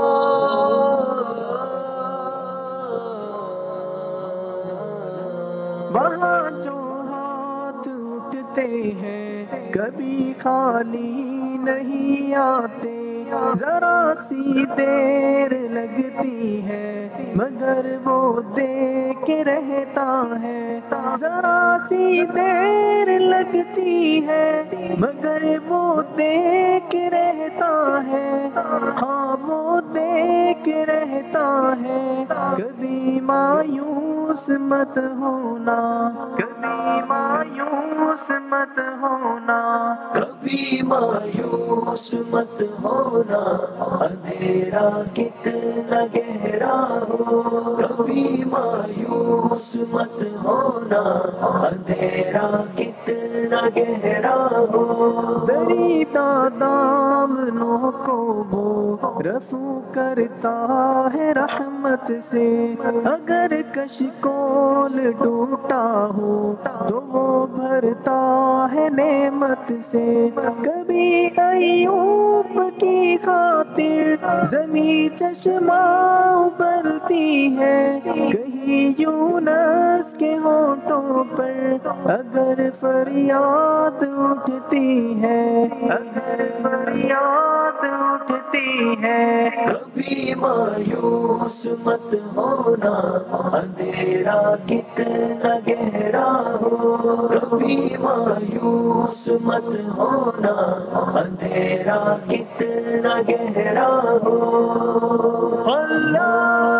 S2: وہاں جو ہاتھ اٹھتے ہیں کبھی خالی نہیں آتے، ذرا سی دیر لگتی ہے مگر وہ دے کے رہتا ہے، ذرا سی دیر لگتی ہے مگر وہ دے کے رہتا ہے، ہاں وہ دے کے رہتا ہے، کبھی مایوس مت ہونا، کبھی مایوس مت ہونا، کبھی مایوس مت ہونا، اندھیرا کتنا گہرا ہو، کبھی مایوس مت ہونا، اندھیرا کتنا گہرا ہو، دریدہ دامنوں کو وہ رفو کرتا ہے رحمت سے، اگر کشکول ٹوٹا ہو تو وہ بھرتا ہے نعمت سے، کبھی ایوب کی خاطر زمیں چشمہ ابلتی ہے، کہیں کبھی یونس کے ہونٹوں پر اگر فریاد اٹھتی ہے، اگر فریاد اٹھتی ہے، کبھی مایوس مت ہونا، اندھیرا کتنا گہرا ہو، کبھی مایوس مت ہونا، اندھیرا کتنا گہرا ہو۔ اللہ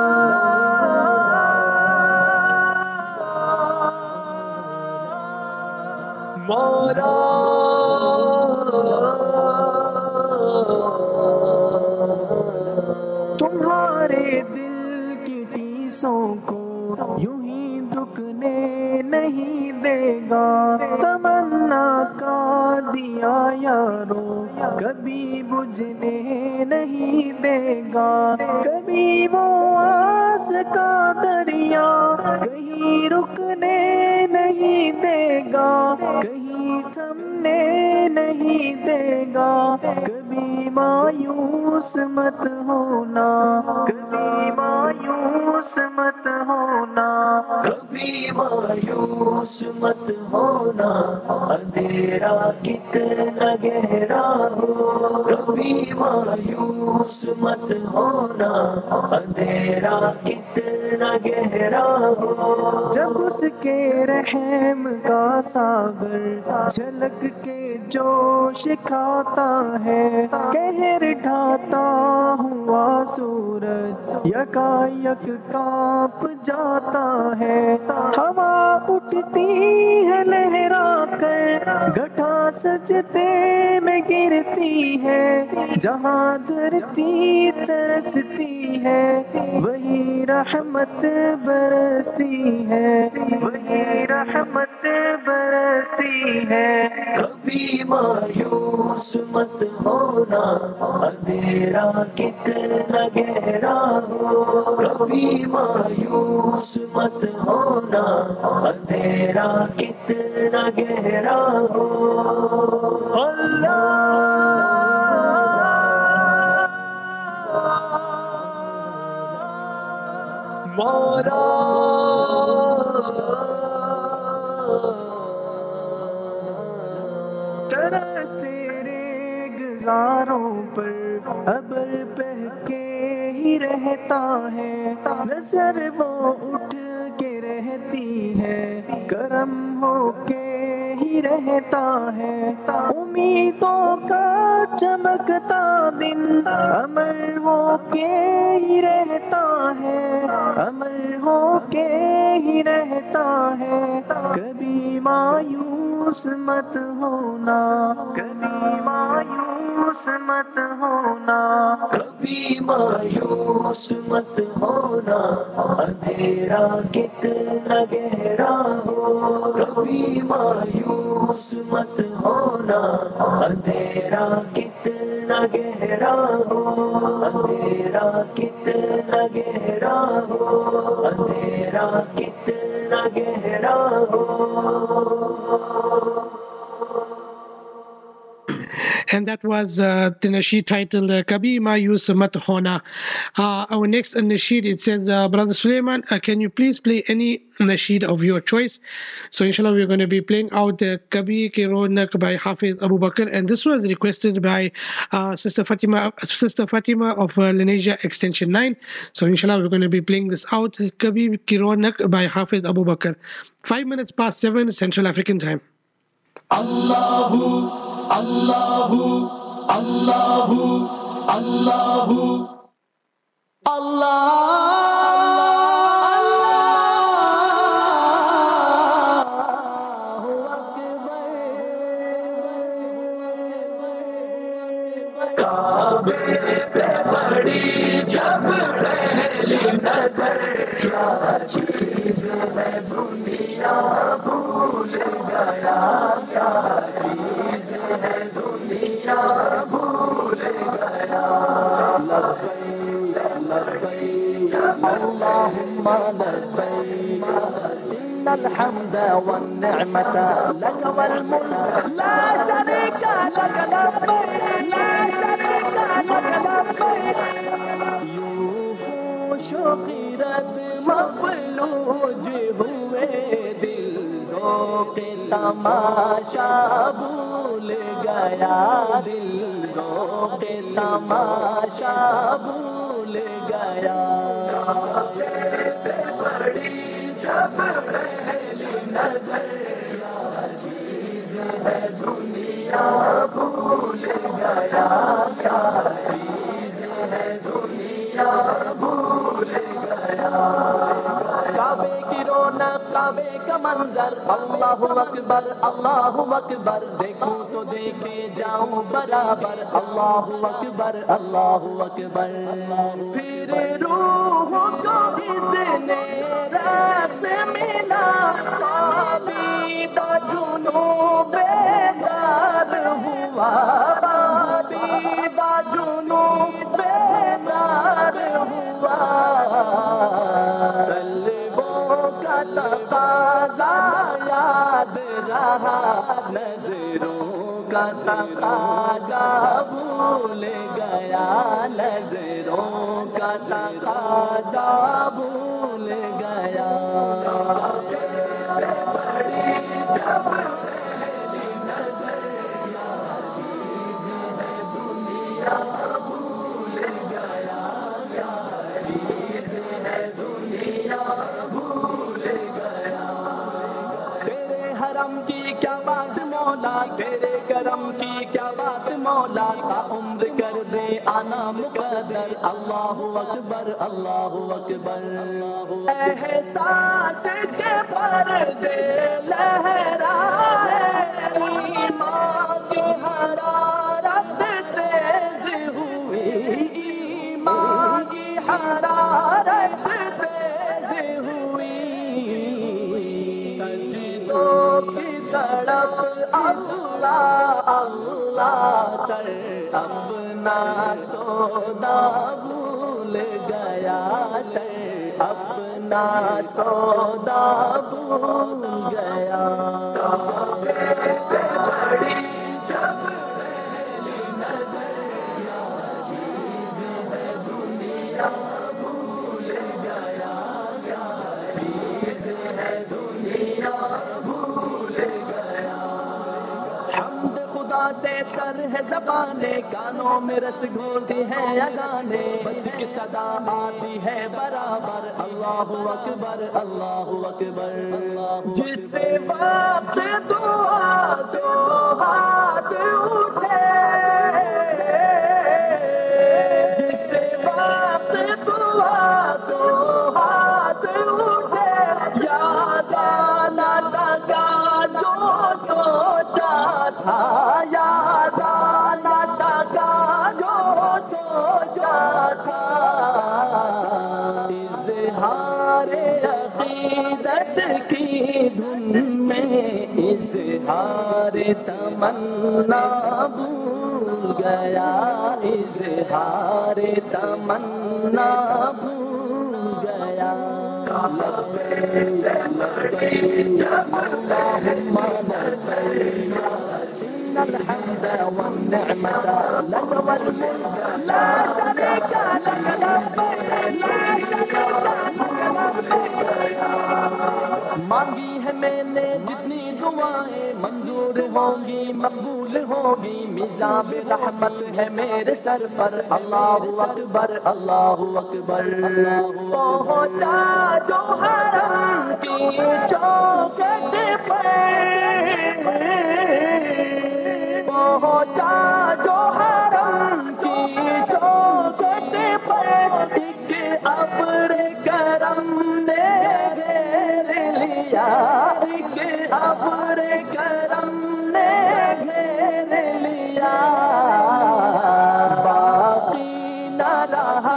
S2: مولا تمہارے دل کی ٹیسوں کو یوں ہی دکنے نہیں دے گا، تمنا کا دیا یارو کبھی بجھنے نہیں دے گا، کبھی وہ آس کا دریا کہیں رکنے نہیں دے گا، کہیں تھمنے نہیں دے گا، کبھی مایوس مت ہونا، کبھی مایوس مت ہونا، کبھی مایوس مت ہونا، اندھیرا کتنا گہرا ہو، کبھی مایوس مت ہونا، اندھیرا کتنا گہرا ہو۔ جب اس کے رحم کا ساغر چھلک کے جوش کھاتا ہے، قہر ڈھاتا ہوا سورج یکا یک کانپ جاتا ہے، ہوا اٹھتی ہے لہرا کر گھٹا سجدے میں گرتی ہے، جہاں دھرتی ترستی ہے وہی رحمت برستی ہے، وہی رحمت برستی ہے، کبھی مایوس مت ہونا، اندھیرا کتنا گہرا ہو، کبھی مایوس مت ہونا، اندھیرا کتنا گہرا ہو۔ اللہ مولا ترس تیرے گزاروں پر ابر بہہ کے ہی رہتا ہے، نظر وہ اٹھ کے رہتی ہے، کرم ہو کے ہی رہتا ہے، امیدوں کا چمکتا دن امر ہو کے ہی رہتا ہے، امر ہو کے ہی رہتا ہے، کبھی مایوس مت ہونا، کبھی مایوس مت ہونا، کبھی مایوس مت ہونا، اندھیرا کتنا گہرا ہو، کبھی مایوس مت ہونا، اندھیرا کتنا گہرا ہو، اندھیرا کتنا گہرا ہو، اندھیرا کتنا گہرا ہو۔
S3: And that was uh, the nasheed titled uh, Kabhi Mayus Mat Hona. Uh, our next nasheed, it says, uh, Brother Suleiman, uh, can you please play any nasheed of your choice? So inshallah, we're going to be playing out uh, Kabhi Ki Ronak by Hafiz Abu Bakr. And this was requested by uh, Sister Fatima Sister Fatima of uh, Lenasia Extension nine. So inshallah, we're going to be playing this out, Kabhi Ki Ronak by Hafiz Abu Bakr. Five minutes past seven Central African time.
S2: Allahu Allahu, Allahu, Allahu, Allah, Allahu Akbar. Kaabe pe badi jab pehli nazar, kya cheez hai duniya bhul gaya, kya cheez hai duniya bhul gaya. Labbaik labbaik Allahumma labbaik, innal hamda wan ni'mata laka wal mulk la sharika laka, labbaik la sharika laka, labbaik. ہوش و خیرت مفلوج ہوئے، دل ذوق تماشا بھول گیا، دل ذوق تماشا بھول گیا۔ بڑی جب پہلی نظر کیا چیز ہے دنیا بھول گیا، کیا چیز ہے دنیا بھول گیا۔ کعبے کی رونق کعبے کا منظر، اللہ اکبر اللہ اکبر، دیکھوں تو دیکھے جاؤں برابر، اللہ اکبر اللہ اکبر۔ پھر روح کو اس نے رقص ملا، سابیدہ جنوں بیدار ہوا، سابیدہ جنوں بیدار ہوا۔ طلبوں کا تقاضا یاد رہا، نظروں کا تقاضا بھول گیا، نظروں کا تقاضا بھول گیا۔ بڑی جب پہلی نظر کیا چیز ہے دنیا بھول گیا، کیا چیز ہے دنیا بھول گیا۔ تیرے حرم کی کیا بات مولا، تیرے کرم کی کیا بات مولا، تا عمر کر دے آنا مقدر، اللہ اکبر اللہ اکبر۔ احساس کے پردے لہرائے، ایمان کی حرارت تیز ہوئی، ایمان کی حرارت تیز ہوئی۔ سجدوں کی تڑپ اللہ اللہ، سر اپنا سودا بھول گیا، سر اپنا سودا بھول گیا۔ بڑی جب پہلی نظر کیا چیز ہے دنیا بھول گیا، کیا چیز ہے دنیا بھول گیا۔ حمد خدا سے تر ہے زبانیں، کانوں میں رس گھولتی ہے اذانیں، بس کی صدا آتی ہے برابر، اللہ اکبر اللہ اکبر۔ جس وقت دعا دو ہاتھ اٹھے، جس وقت دعا دو ہاتھ اٹھے، یاد آنا لگا جو سوچا تھا، یاد آنا لگا جو سوچا تھا۔ اظہار عقیدت کی دھن میں اظہار تمنا بھول گیا، اظہار تمنا بھول گیا۔ اللہم ان الحمد والنعمة لك والملك لا شريك لك، لبيك لا شريك لك لبيك۔ مانگی ہے میں نے جتنی دعائیں، منظور ہوں گی مقبول ہوگی، میزاب رحمت ہے میرے سر پر، اللہ اکبر اللہ اکبر۔ پہنچا جو حرم کی چوکھٹ پر، پہنچا جو حرم کی چوکھٹ پر، ایک ابر کرم نے گھیر لیا، ایک ابر کرم نے گھیر لیا۔ باقی نہ رہا،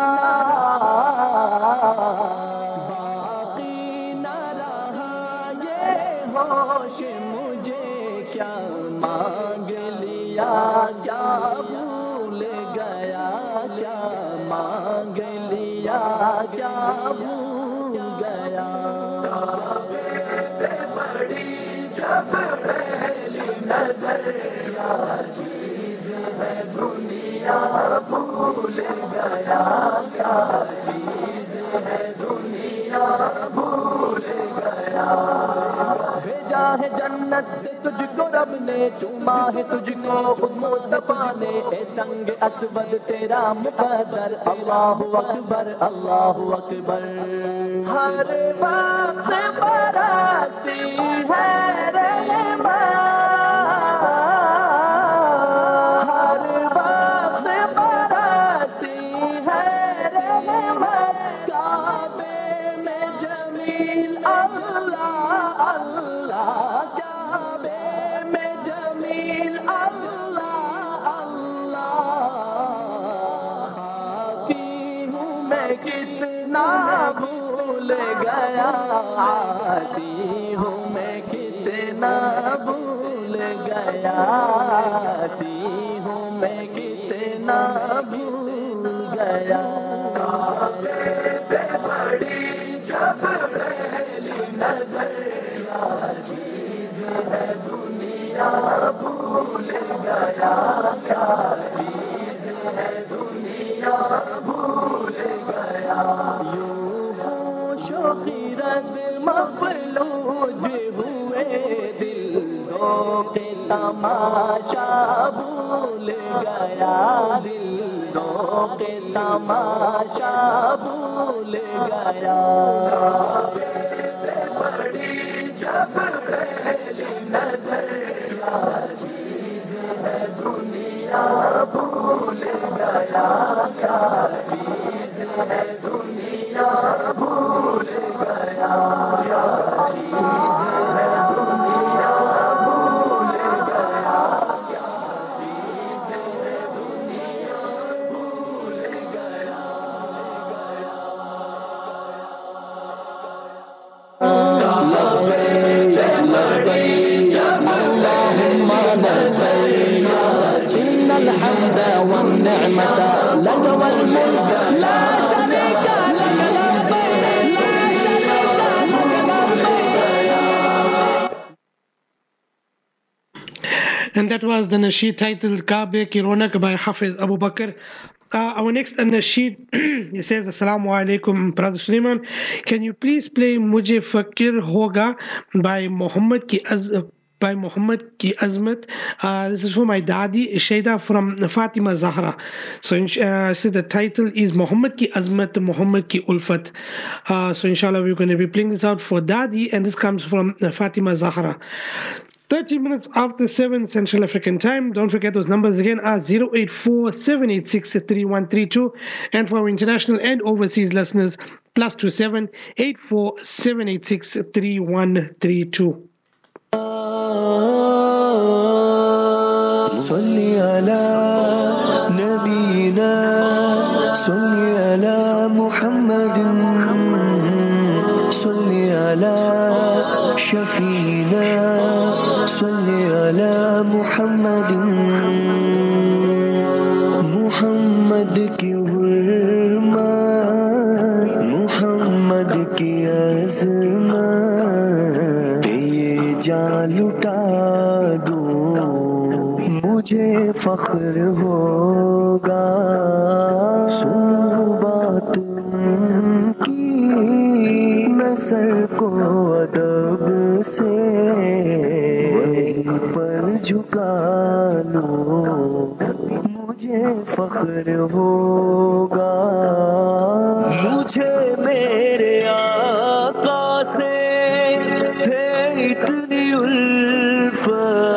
S2: باقی نہ رہا یہ ہوش، مجھے کیا مانگ لیا، کیا بھول گیا، کیا مانگ لیا، کیا بھول گیا۔ بڑی جب نظر کیا چیز ہے دنیا بھول گیا کیا چیز ہے دنیا بھول گیا بھیجا ہے جنت سے تجھ کو رب نے چوما ہے تجھ کو خود مصطفیٰ نے اے سنگ اسود تیرا مقدر اللہ اکبر اللہ اکبر ہر وقت پرستی ہے رحمت ہر وقت پرستی ہے رحمت کعبے میں جمیل اللہ اللہ کعبے میں جمیل اللہ اللہ خاکی ہوں میں کتنا بھول گیا عاصی ہوں میں کتنا بھول گیا عاصی ہوں میں کتنا بھول گیا کعبے پہ بڑی جب پہلی نظر کیا چیز ہے دنیا بھول گیا کیا چیز ہے دنیا بھول گیا یوں ہوش و خیرت مفلوج ہوئے دل ذوق تماشا بھول گیا دل ذوق تماشا بھول گیا بڑی جب پہلی نظر کیا چیز ہے دنیا بھول گیا کیا چیز ہے دنیا بھول گیا کیا چیز ہے دنیا بھول گیا کیا چیز ہے دنیا بھول گیا إن الحمد والنعمة لك والملك لا شريك لك لبيك لا شريك لك لبيك.
S3: And that was the nasheed titled Kabe Ki Ronak by Hafiz Abu Bakr. Uh, our next nasheed, he says, Assalamu alaikum, Brother Suleiman. Can you please play Mujhe Fakir Hoga by Muhammad Ki Az by Muhammad Ki Azmat? Uh, this is for my daddy, Shaida from Fatima Zahra. So uh, so the title is Muhammad Ki Azmat, Muhammad Ki Ulfat. Uh, so inshallah we're going to be playing this out for daddy, and this comes from uh, Fatima Zahra. thirty minutes after seven Central African Time. Don't forget those numbers again are zero eight four, seven eight six, three one three two. And for our international and overseas listeners, plus two seven, eight four, seven eight six, three one three two.
S2: صلی علی نبینا صلی علی محمد صلی علی شفینا صلی علی محمد محمد کی حرمت محمد کی عظمت یہ جان لٹا دوں مجھے فخر ہوگا سن بات کی میں سر کو ادب سے پر جھکا لوں مجھے فخر ہوگا مجھے میرے آقا سے ہے اتنی الفت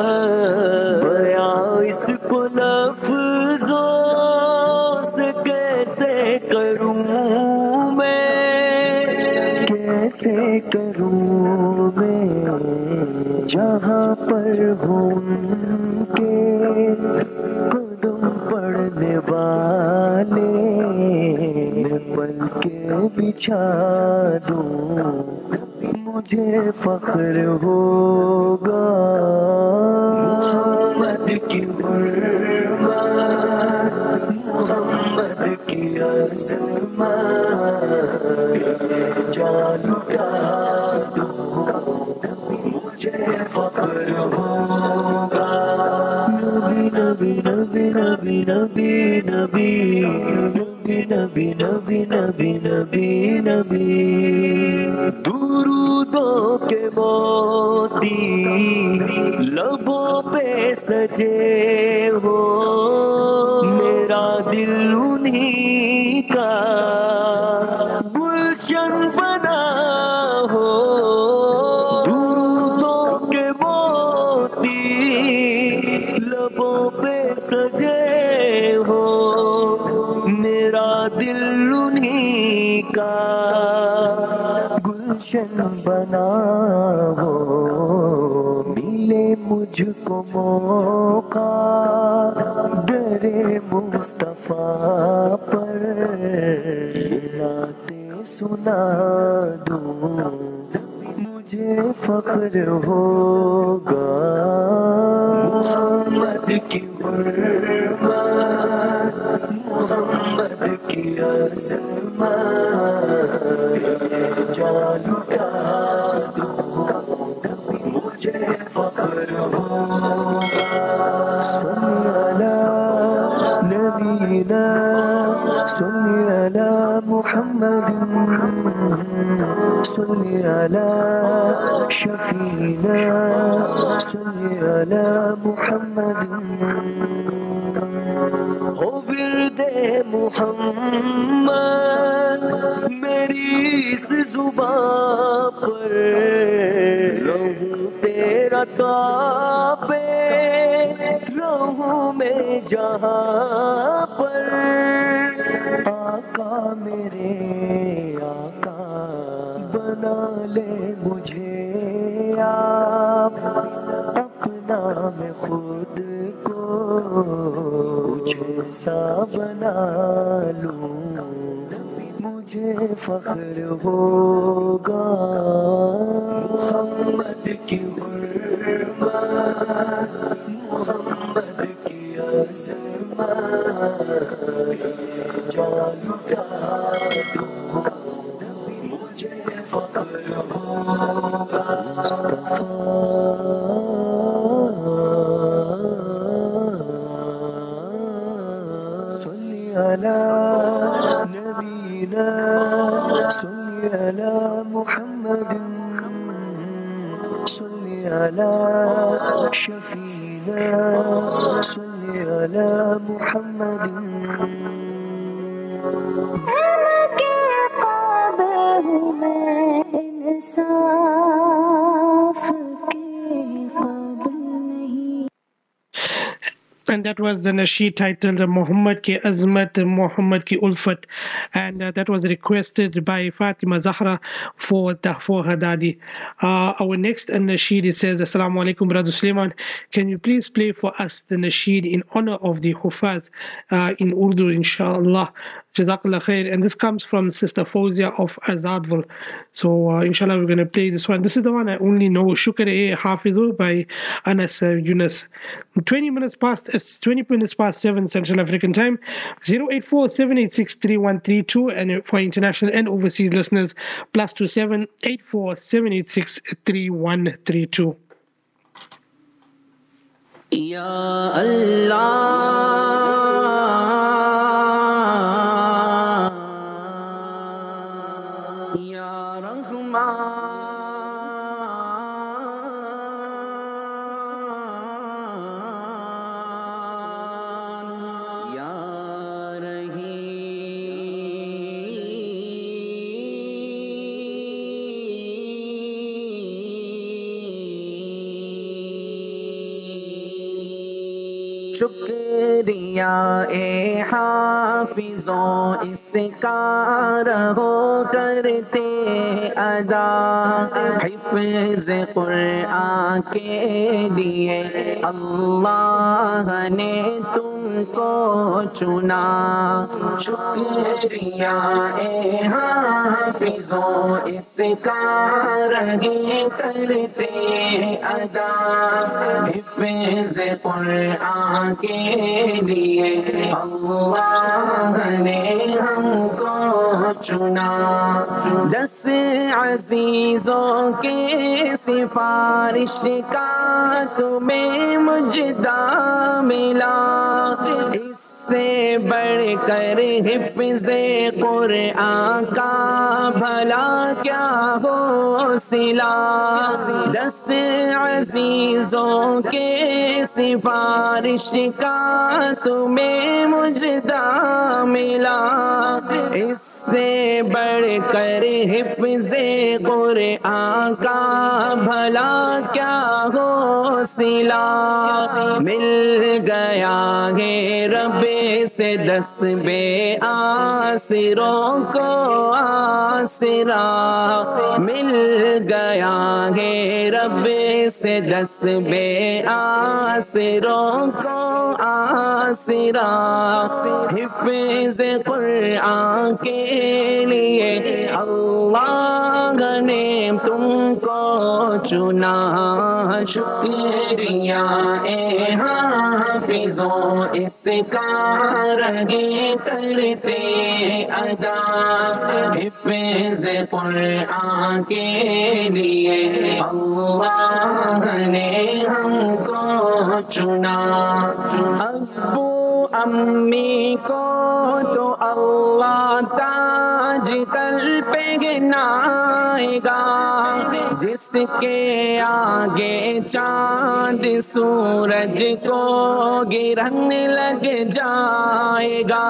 S2: لفظوں سے کیسے کروں میں کیسے کروں میں جہاں پر ہوں کے قدم پڑنے والے پل کے بچھا دوں مجھے فخر ہوگا محمد کی حرمت محمد کی عظمت جان لٹا دوں مجھے فخر ہوگا نبی نبی نبی نبی نبی نبی نبی نبی نبی نبی درودوں کے موتی لبوں پہ سجے ہو میرا دل انہی کا گلشن بنا ہو درودوں کے موتی لبوں پہ سجے ہو میرا دل انہی کا گلشن بنا ہو ملے مجھ کو موقع درے مصطفیٰ پر نعتیں سنا دوں مجھے فخر ہوگا محمد کی حرمت محمد کی عظمت جان لٹا دوں مجھے فخر ہوگا صلی علی نبینا صلی علی محمد صلی علی شفینا صلی علی محمد ہو ورد محمد میری اس زبان پر رہوں تیرا تابع رہوں میں جہاں پر آقا میرے آقا بنا لے مجھے آپ اپنا میں خود کو جیسا بنا لوں مجھے فخر ہوگا محمد کی حرمت محمد کی عظمت جان لٹا دوں مجھے فخر ہوگا صلی علی نبینا صلی علی محمد صلی علی شفینا صلی علی محمد
S5: کے قابل ہوں میں انصاف کے قابل نہیں.
S3: And that was the nasheed titled Muhammad Ki Azmat, Muhammad Ki Ulfat, and uh, that was requested by Fatima Zahra for for her daddy. Uh, our next nasheed, it says, Assalamu alaikum, Brother Suleiman. Can you please play for us the nasheed in honor of the Hufaz uh, in Urdu, inshallah? Jazakallah khair. And this comes from Sister Fawzia of Azadville. So, uh, inshallah, we're going to play this one. This is the one I only know, Shukr-e Hafizu by Anas uh, Yunus. twenty minutes past, uh, twenty minutes past seven Central African Time, zero eight four, seven eight six, three one three two. And for international and overseas listeners, plus two seven eight four, seven eight six, three one three two.
S2: Ya Allah, Ya Rahman, Ya Rahim. شکریہ اے حافظوں اس کا رہو کرتے ادا حفظ قرآن کے لیے اللہ نے تم کو چنا. شکریہ اے حافظ حافظوں اس کا رہی کرتے ادا حفظ قرآن کے لیے اللہ نے ہم کو چنا دس عزیزوں کے سفارش کا تمہیں مجدہ ملا اس سے بڑھ کر حفظ قرآن کا بھلا کیا ہو سلا دس عزیزوں کے سفارش کا تمہیں مجدہ ملا اس سے بڑھ کر حفظ قرآن کا بھلا کیا ہو سلا مل گیا ہے رب سے دس بے آسروں کو آسرا مل گیا ہے رب سے دس بے آسروں کو آسرا حفظ قرآن کے لیے اللہ نے تم کو چنا شکریہ اے حافظوں اس کا رہی کرتے ادا حفظ قرآن کے لیے اللہ نے ہم کو چنا ابو امی کو تو اللہ تاج تل پہنائے گا جس کے آگے چاند سورج کو گرہن لگ جائے گا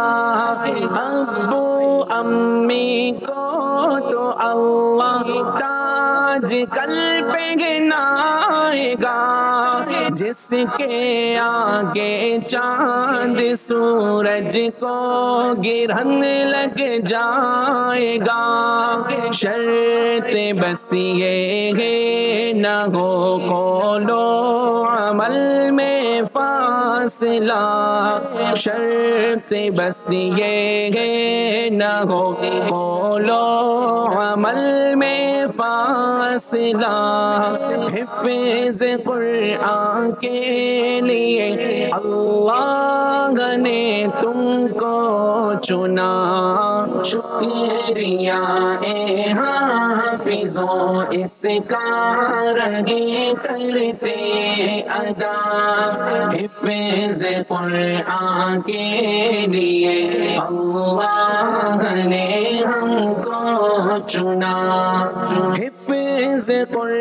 S2: ابو امی کو تو اللہ تاج کل پہنائے گا جس کے آگے چاند سورج کو گرہن لگ جائے گا شرط بس یہ ہے نہ ہو قول و عمل میں فاصلہ شرط بس یہ ہے نہ ہو قول و عمل میں فاصلہ حفظ قرآن کے لیے اللہ نے تم کو چنا شکریہ اے حافظوں اس کا رہی کرتے ادا حفظ قرآن کے لیے اللہ نے ہم کو چنا حفظ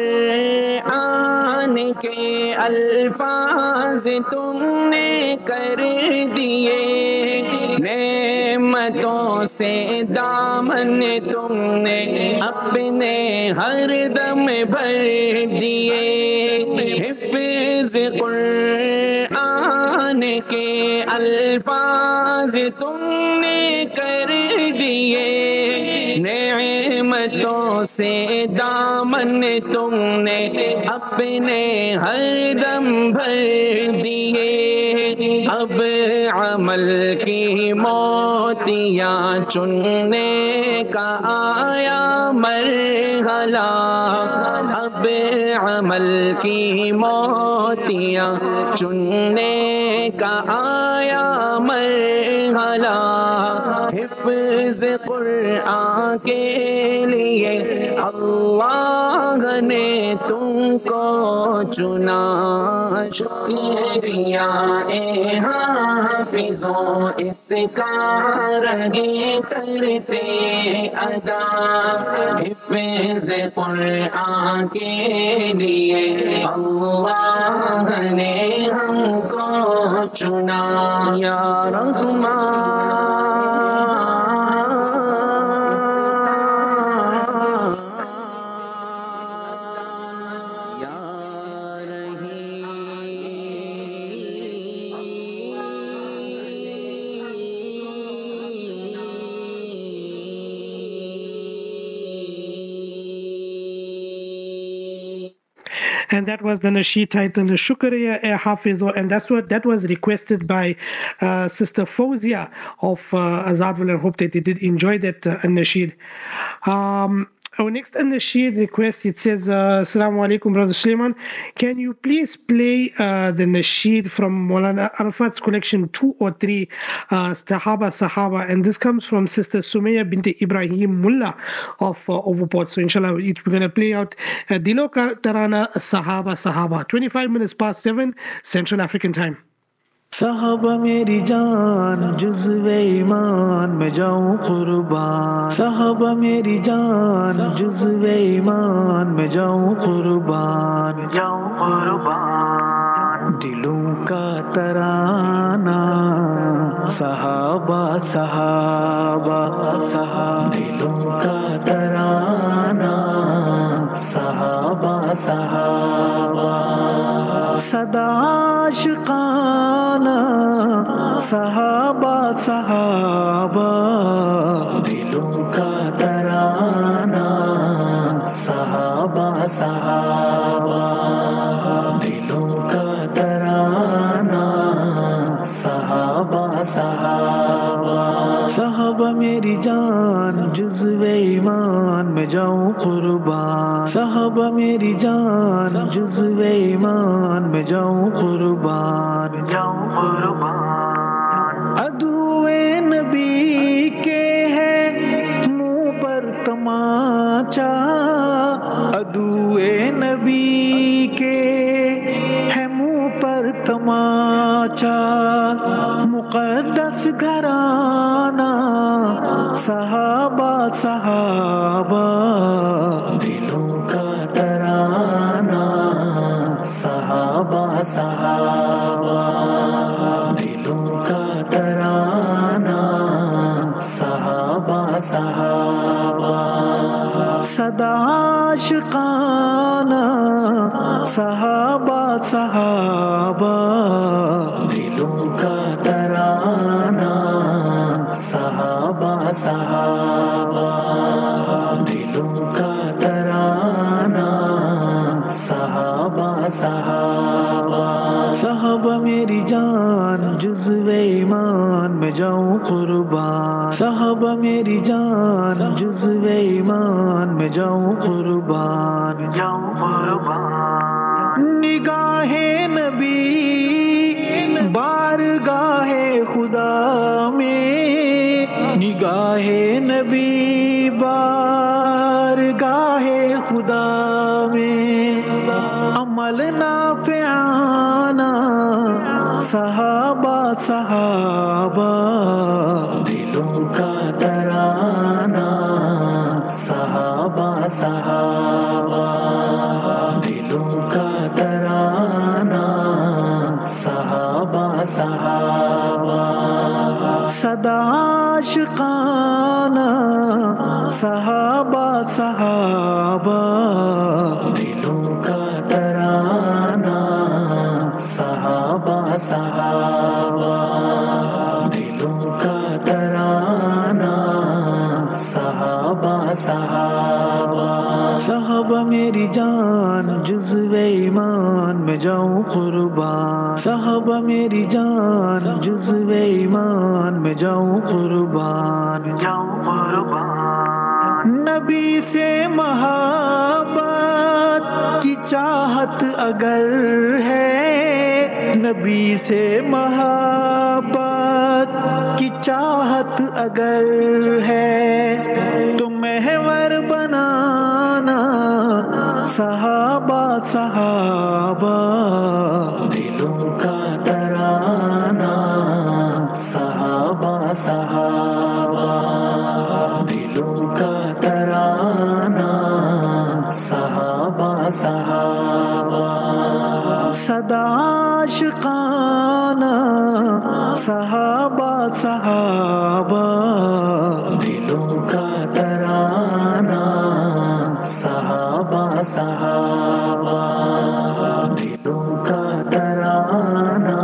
S2: قرآن کے الفاظ تم نے کر دیے نعمتوں سے دامن تم نے اپنے ہر دم بھر دیے حفظ قرآن کے الفاظ تم نے کر دیے نعمتوں سے دامن تم نے اپنے ہر دم بھر دیے اب عمل کی موتیاں چننے کا آیا مرحلہ اب عمل کی موتیاں چننے کا آیا مرحلہ حفظ قرآن کے لیے اللہ نے تم کو چنا شکریہ اے حافظوں اس کا رہی کرتے ادا حفظ قرآن کے لیے اللہ نے ہم کو چنا یا رحمان
S3: And that was the nasheed titled Shukriya e Hafizo, and that's what that was requested by uh, Sister Fawzia of uh, Azadul, and hope that they did enjoy that uh, nasheed. Um, Our next nasheed request, it says, uh, Assalamu alaikum, Brother Suleiman. Can you please play uh, the nasheed from Maulana Arafat's collection two or three, uh, Sahaba Sahaba? And this comes from Sister Sumaya bint Ibrahim Mullah of uh, Overport. So inshallah, we're going to play out uh, Dilo Ka Tarana Sahaba Sahaba. twenty-five minutes past seven Central African Time.
S7: صحابہ میری جان جزوے ایمان میں جاؤں قربان صحابہ میری جان جزوے ایمان میں جاؤں قربان جاؤں قربان دلوں کا ترانہ صحابہ صحابہ صحابہ دلوں کا ترانہ صحابہ صحابہ صدا عاشقانہ صحابہ صحابہ دلوں کا ترانہ صحابہ صحابہ دلوں کا ترانہ صحابہ صحابہ صحابہ میری جان جزوے ایمان میں جاؤں قربان صحابہ میری جان جزوے ایمان میں جاؤں قربان جاؤں قربان عدوِ نبی کے ہے منہ پر تماچا عدوِ نبی کے ہے منہ پر تماچا مقدس گھرانہ صحابہ صحابہ دلوں کا ترانہ صحابہ صحابہ دلوں کا ترانہ صحابہ صحابہ صدا عاشقانہ صحابہ صحابہ دلوں کا ترانہ صحابہ صحابہ دلوں کا ترانہ صحابہ صحابہ صحابہ میری جان جزوے ایمان میں جاؤں قربان صحابہ میری جان جزوے ایمان میں جاؤں قربان جاؤں قربان نگاہ نبی بارگاہ خدا میں نگاہ نبی بارگاہ خدا میں عمل نافعانہ صحابہ صحابہ دلوں کا ترانہ صحابہ صحابہ دلوں کا ترانہ صحابہ صحابہ صدا عاشقانہ صحابہ صحابہ دلوں کا ترانہ صحابہ صحابہ دلوں کا ترانہ صحابہ صحابہ صحابہ میری جان جزوے ایمان میں جاؤں قربان صحابہ میری جان جزوے ایمان میں جاؤں قربان جاؤں قربان نبی سے محبت کی چاہت اگر ہے نبی سے محبت کی چاہت اگر ہے تو محور بنانا صحابہ صحابہ دلوں کا ترانہ صحابہ صحابہ دلوں کا ترانہ صحابہ صحابہ صدا عاشقانہ صحابہ صحابہ دلوں کا ترانہ صحابہ صحابہ دلوں کا ترانہ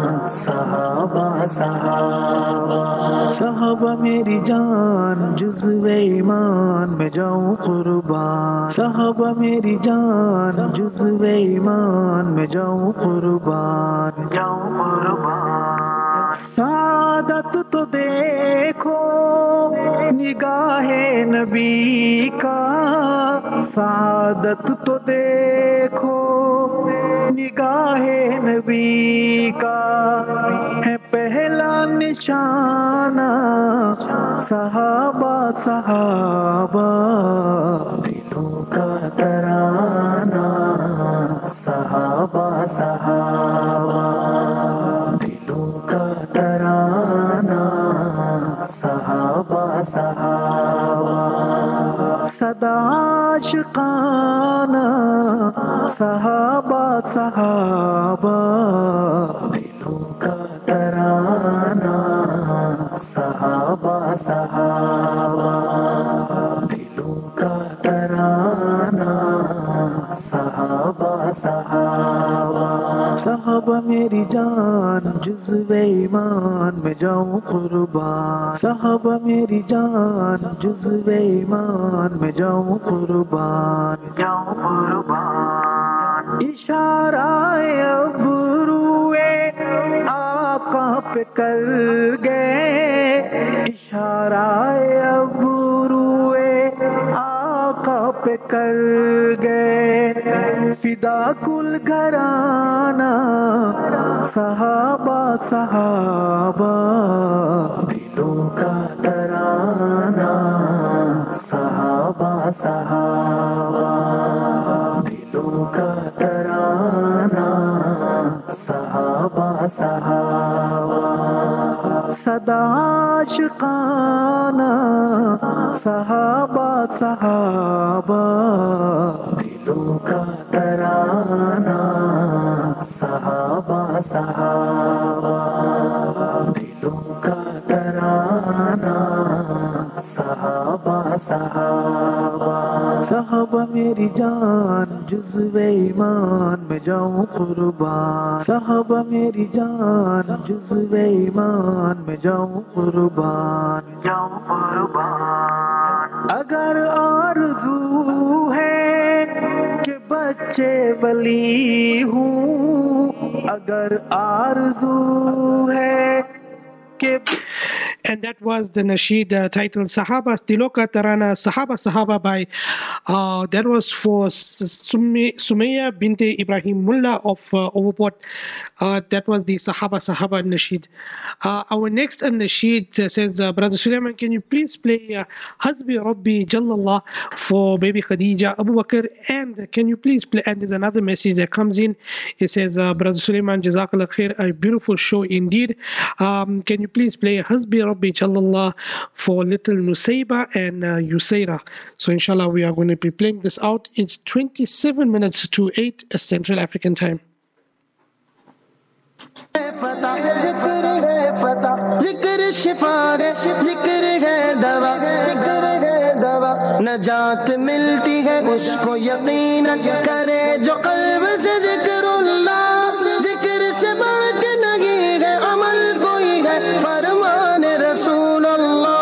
S7: صحابہ صحابہ صحابہ میری جان جزو جزو ایمان میں جاؤں قربان صحابہ میری جان جزو ایمان میں جاؤں قربان جاؤں قربان سعادت تو دیکھو نگاہ نبی کا سعادت تو دیکھو نگاہ نبی کا ہے پہلا نشانہ صحابہ صحابہ دلوں کا ترانہ صحابہ صحابہ دلوں کا ترانہ صحابہ صحابہ صدا عاشقانہ صحابہ صحابہ دلوں کا ترانہ صحابہ صحابہ دلوں کا ترانہ صحابہ صحابہ صحابہ میری جان جزو ایمان میں جاؤں قربان صحابہ میری جان جزو ایمان میں جاؤں قربان جاؤں قربان اشارہ ابروئے آقا پہ کر گئے اشارہ ابروئے آقا پہ کر گئے فدا کل گھرانہ صحابہ صحابہ دلوں کا ترانہ صحابہ صحابہ دلوں کا ترانہ صحابہ صحابہ صدا عاشقانہ صحابہ صحابہ دلوں کا ترانہ صحابہ صحابہ دلوں کا ترانہ صحابہ صحابہ صحابہ میری جان جزو ایمان میں جاؤں قربان صحابہ میری جان جزو ایمان میں جاؤں قربان جاؤں قربان اگر آرزو ہے کہ بچے ولی ہوں اگر آرزو ہے کہ
S3: And that was the nasheed uh, titled Sahaba Diloka Tarana Sahaba Sahaba by uh, that was for Sumaya Binte Ibrahim Mullah of uh, Overport. Uh, that was the Sahaba Sahaba nasheed. Uh, our next uh, nasheed uh, says, uh, Brother Sulaiman, can you please play uh, Hasbi Rabbi Jallallah for baby Khadija Abu Bakr? And can you please play, and there's another message that comes in. It says, uh, Brother Sulaiman, Jazakallah khair, a beautiful show indeed. Um, can you please play Hasbi Rabbi Jallallah for little Nusayba and uh, Yusaira? So inshallah we are going to be playing this out. It's twenty-seven minutes to eight Central African time.
S4: ذکر شفا ہے ذکر ہے دوا ذکر ہے دوا نجات ملتی ہے اس کو یقینا کرے جو قلب سے ذکر اللہ ذکر سے بڑھ کے نہیں ہے عمل کوئی ہے فرمان رسول اللہ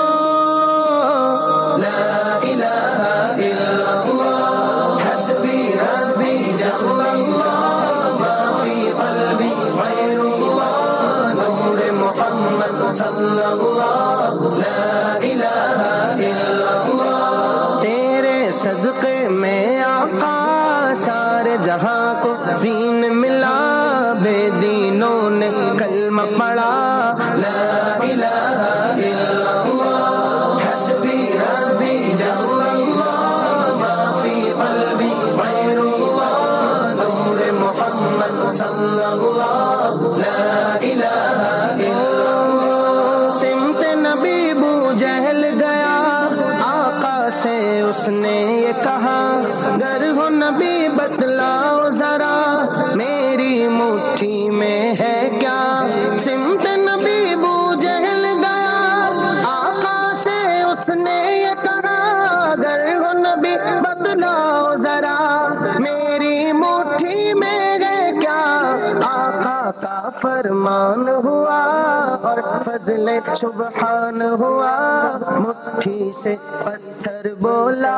S4: لا الہ الا اللہ حسبی ربی جل اللہ ما فی قلبی غیر اللہ نور محمد صلی اللہ لا الہ الا اللہ تیرے صدقے میں آقا سارے جہاں کو دین ملا بے دینوں نے کلمہ پڑھا لا الہ الا اللہ حسبی ربی جل اللہ ما فی قلبی غیر اللہ نور محمد صلی اللہ لا الہ الا اللہ سمت نبی بو جہل گیا آقا سے اس نے یہ کہا گر ہو نبی بتلاؤ ذرا میری مٹھی میں ہے کیا سمت نبی بو جہل گیا آقا سے اس نے یہ کہا گر ہو نبی بتلاؤ ذرا میری مٹھی میں ہے کیا آقا کا فرمان ہوا اور فضل سبحان ہوا مٹھی سے پتھر بولا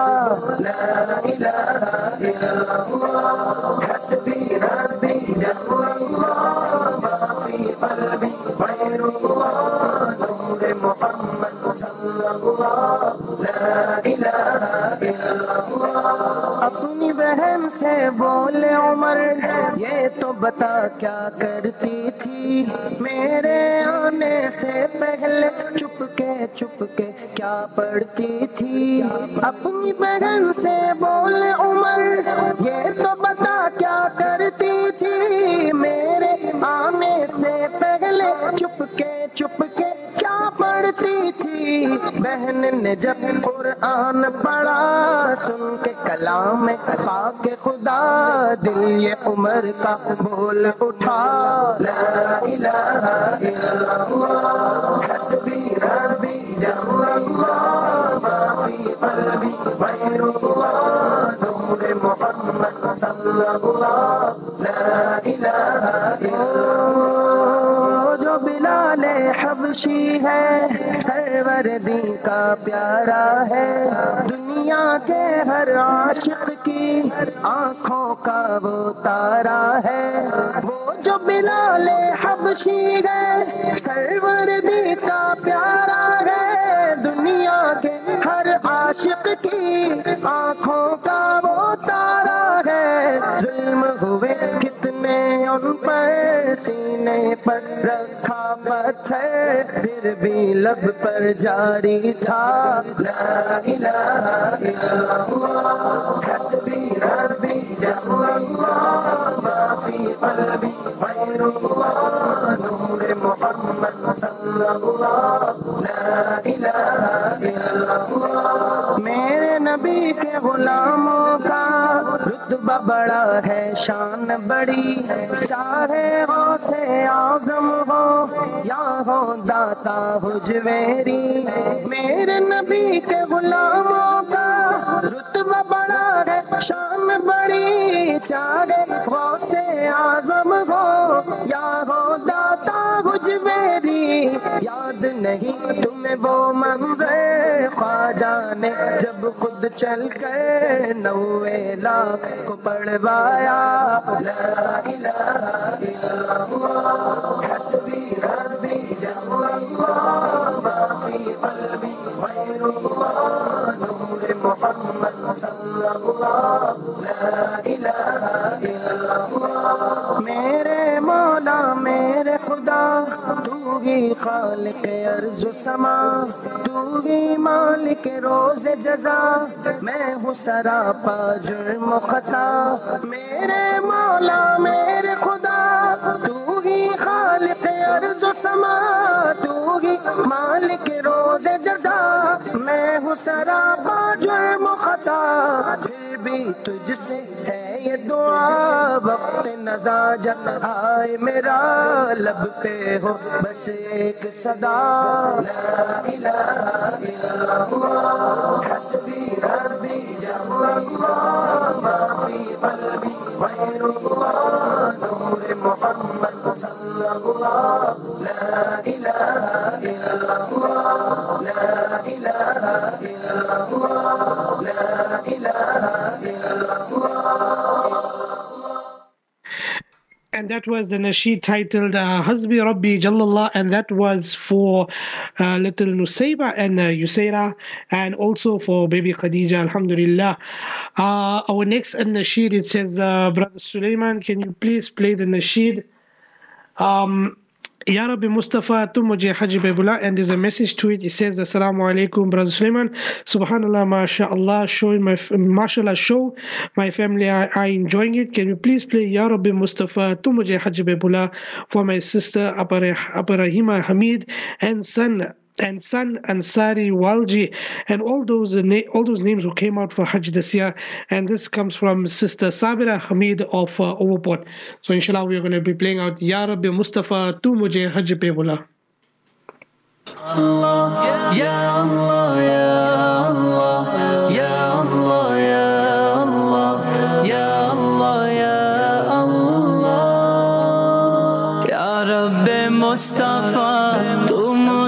S4: لا الہ الا اللہ حسبی ربی جل اللہ ما فی قلبی غیر اللہ نور محمد صلی اللہ لا الہ الا اللہ. اپنی بہن سے بولے عمر یہ تو بتا کیا کرتی تھی میرے آنے سے پہلے چپ کے چپ کے کیا پڑھتی تھی. اپنی بہن سے بولے عمر یہ تو بتا کیا کرتی تھی میرے آنے سے پہلے چپ کے چپ کے کیا پڑھتی تھی. بہن نے جب قرآن پڑھا سن کے کلام خاک خدا دل یہ عمر کا بول اٹھا لا الہ الا اللہ حسبی ربی جل اللہ ما فی قلبی غیر اللہ نور محمد صلی اللہ لا الہ الا اللہ. جو بلال حبشی ہے سروردی کا پیارا ہے دنیا کے ہر عاشق کی آنکھوں کا وہ تارا ہے. وہ جو بلال حبشی ہے سروردی کا پیارا ہے دنیا کے ہر عاشق کی آنکھوں کا وہ تارا ہے. ظلم ہوئے کتنے ان پر سینے پر رکھا پتھر پھر بھی لب پر جاری تھا لا الہ الا اللہ حسبی ربی جل اللہ ما فی قلبی غیر اللہ نور محمد صلی اللہ لا الہ الا اللہ. میرے نبی کے غلاموں کا رتبہ بڑا ہے شان بڑی چاہے غوث اعظم ہو یا ہو داتا حجویری. میرے نبی کے غلاموں کا رتبہ بڑا ہے شان بڑی چاہے غوث اعظم ہو یا ہو داتا حجویری. یاد نہیں تمہیں وہ منظر خواجہ نے جب خود چل کر نوے لاکھ کو پڑھوایا لا الہ الا اللہ حسبی ربی جل اللہ ما فی قلبی غیر اللہ نور محمد صلی اللہ لا الہ الا اللہ. میرے مولا میرے خدا تو ہی خالق ارض و سما تو ہی مالک روز جزا میں ہوں سراپا جرم و خطا. میرے مولا میرے خدا تو ہی خالق ارض و سما تو ہی مالک روز جزا میں ہوں سراپا جرم و خطا. پھر بھی تجھ سے ہے یہ دعا وقت نزا جب آئے میرا لب پہ ہو بس ایک صدا لا الہ الا اللہ حسبی ربی جل اللہ ما فی قلبی غیر اللہ نور محمد صلی اللہ لا الہ الا اللہ لا الہ الا اللہ لا الہ الا اللہ.
S3: And that was the nasheed titled uh, Hasbi Rabbi Jallallah, and that was for uh, little Nusayba and uh, Yusaira, and also for baby Khadija, alhamdulillah. Uh, our next nasheed, it says, uh, Brother Sulaiman, can you please play the nasheed? Um, Ya Rabbi Mustafa, tu mujhe Hajj Baibullah, and there's a message to it. It says, Assalamu alaikum, Brother Sulaiman. Subhanallah, mashallah, showing my, mashallah, show my family are, are enjoying it. Can you please play Ya Rabbi Mustafa, tu mujhe Hajj Baibullah for my sister Aparahima Hamid and son and son Ansari Walji and all those na- all those names who came out for Hajj this year. And this comes from Sister Sabira Hamid of uh, Overport. So inshallah we are going to be playing out Ya Rabbi Mustafa tu mujhe Hajj pe bula.
S7: Allah, ya Allah, ya Allah, ya Allah, ya Allah, ya Allah, ya Allah, ya Rabbi Mustafa tu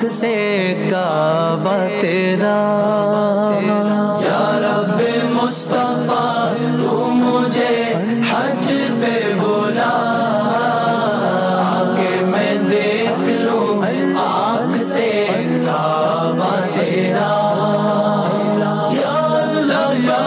S7: سے کعبہ تیرا یا رب مصطفیٰ تو مجھے حج پہ بلا کہ میں دیکھ لوں آنکھ سے کعبہ تیرا یا اللہ یا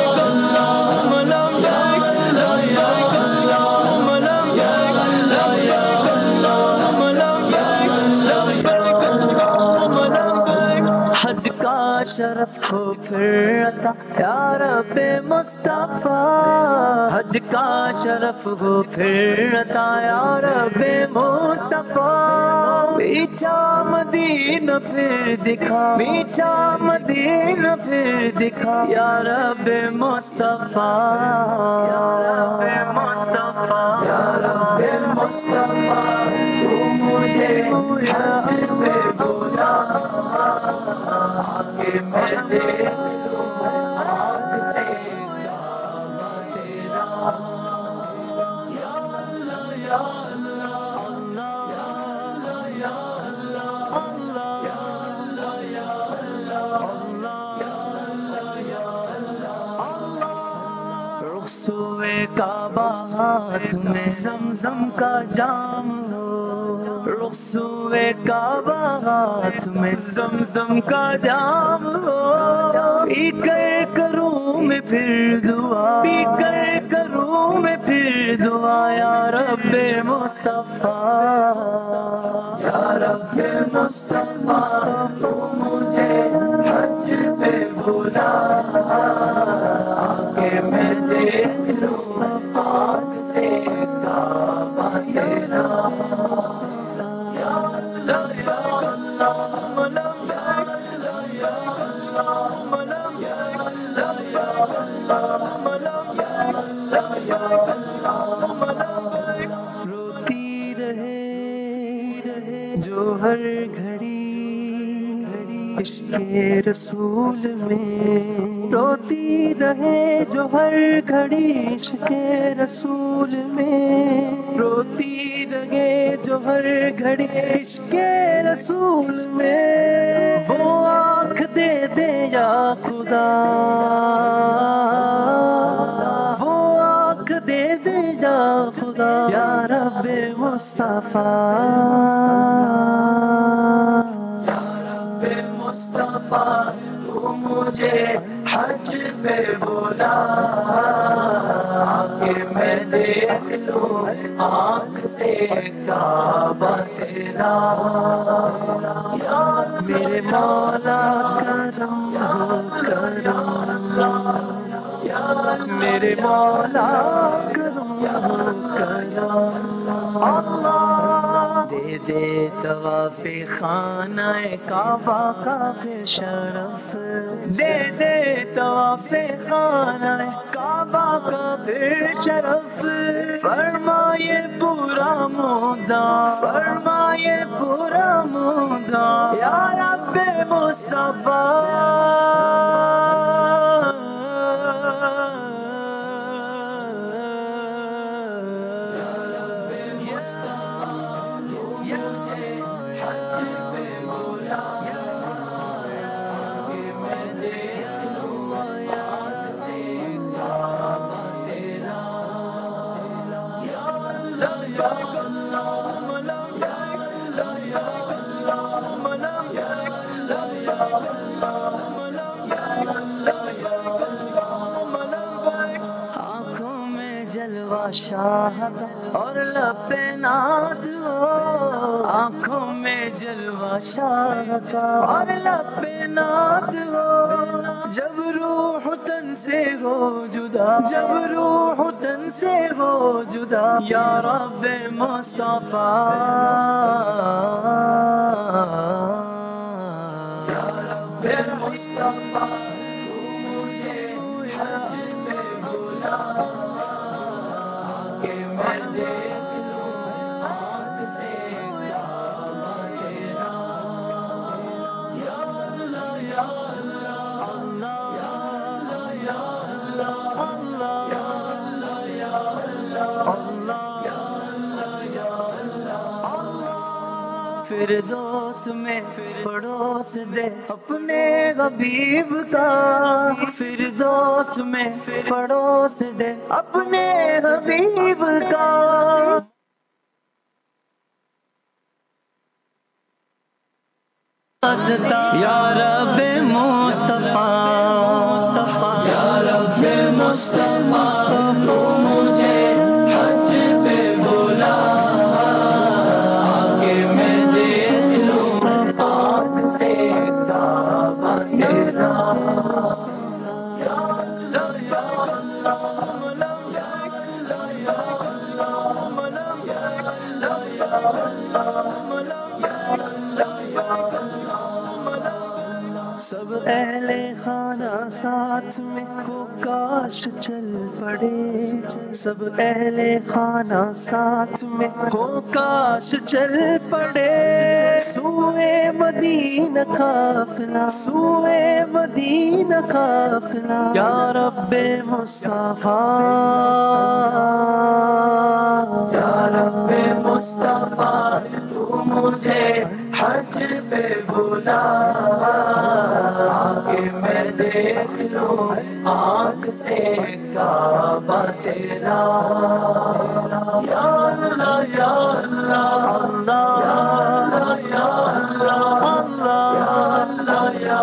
S7: حج کا شرف ہو پھر عطا یا رب مصطفیٰ حج کا شرف ہو پھر عطا یا رب مصطفیٰ میٹھا مدینہ پھر دکھا میٹھا مدینہ پھر دکھا یا رب مصطفیٰ یا رب مصطفیٰ یا رب مصطفیٰ تو مجھے حج پہ بلا کہ میں دیکھ لوں آنکھ سے کعبہ تیرا یا اللہ یا اللہ یا اللہ یا اللہ یا اللہ یا اللہ رخ سوئے کعبہ ہاتھ میں زمزم کا جام ہو رخ سوئے کعبہ ہاتھ میں زمزم کا جام ہو پی کر کروں میں پھر دعا پی کر کروں میں پھر دعا یا رب مصطفیٰ یا رب مصطفیٰ تو مجھے حج پہ بلا کہ میں دیکھ لوں آنکھ سے کعبہ تیرا یا اللہ یا اللہ روتی رہے جو ہر گھڑی عشق رسول میں روتی رہے جو ہر گھڑی عشق رسول میں روتی رہے جو ہر گھڑی عشق رسول میں وہ آنکھ دے دے یا خدا وہ آنکھ دے دے یا خدا یا رب مصطفیٰ مصطفیٰ تو مجھے حج پہ بلا کہ میں دیکھ لوں آنکھ سے کعبہ تیرا یا میرے مولا کرم کرم یا میرے مولا کرم کرم اللہ دے دے طواف خانہ کعبہ کا پھر شرف دے دے طواف خانہ کعبہ کا پھر شرف فرمائے پورا مدہ فرمائے پورا مدہ یا رب مصطفیٰ آنکھوں میں جلوہ شاہ اور لب پہ ناد ہو آنکھوں میں جلوہ شاہ اور لب پہ ناد ہو جب روح تن سے ہو جدا جب روح تن سے ہو جدا یا رب مصطفیٰ یا رب مصطفیٰ تو مجھے حج پہ بلا کہ میں دیکھ لوں آنکھ سے کعبہ تیرا یا اللہ یا فردوس میں پڑوس دے اپنے حبیب کا، فردوس میں پڑوس دے اپنے حبیب کا۔ یا رب مصطفیٰ، یا رب مصطفیٰ، تو مجھے حج پہ بلا، آگے میں دیکھ لوں آنکھ سے کعبہ تیرا۔ یا اللہ یا اللہ سب اہل خانہ ساتھ میں ہو کاش چل پڑے، سب اہل خانہ ساتھ میں ہو کاش چل پڑے، سوئے مدینہ قافلہ، سوئے مدینہ قافلہ۔ یا رب مصطفیٰ، یا رب مصطفیٰ، تو مجھے حج پہ بلا، آگے میں دیکھ لوں آنکھ سے کعبہ تیرا۔ یا اللہ یا اللہ یا اللہ یا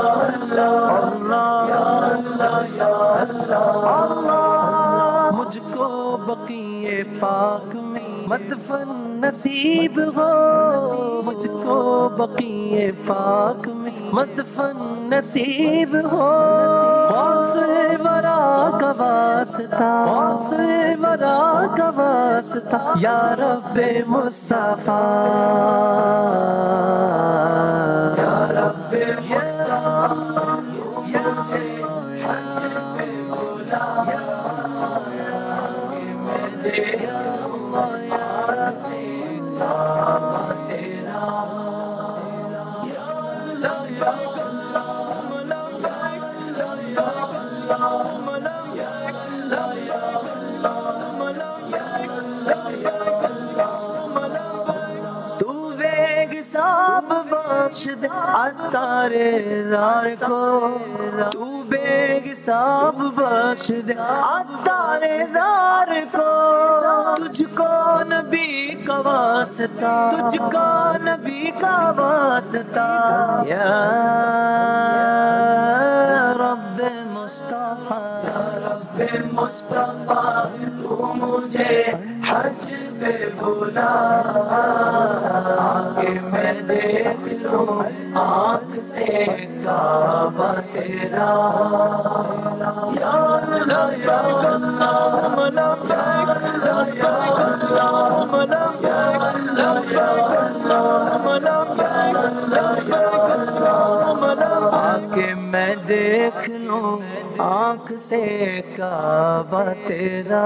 S7: اللہ، مجھ کو بقیے پاک میں مدفن نصیب ہو، مجھ کو بقیے پاک میں مدفن نصیب ہو، واصل ورا کا واسطہ، واصل ورا کا واسطہ۔ یا رب مصطفیٰ، یا رب مصطفیٰ، مجھے حج پہ بلا، میں دیکھوں یار سے کعبہ تیرا۔ یا اللہ یا تو ویگ صاحب بخش دے عطار زار کو، تو بیگ صاحب بخش دے عطار زار کو، تجھ کو نبی کا واسطہ، تجھ کو نبی کا واسطہ۔ یا رب مصطفیٰ، یا رب مصطفیٰ، تو مجھے حج پہ بلا، آگے میں دیکھ لوں آنکھ سے کعبہ تیرا۔ یا اللہ یا آگے میں دیکھ لوں آنکھ سے کعبہ تیرا۔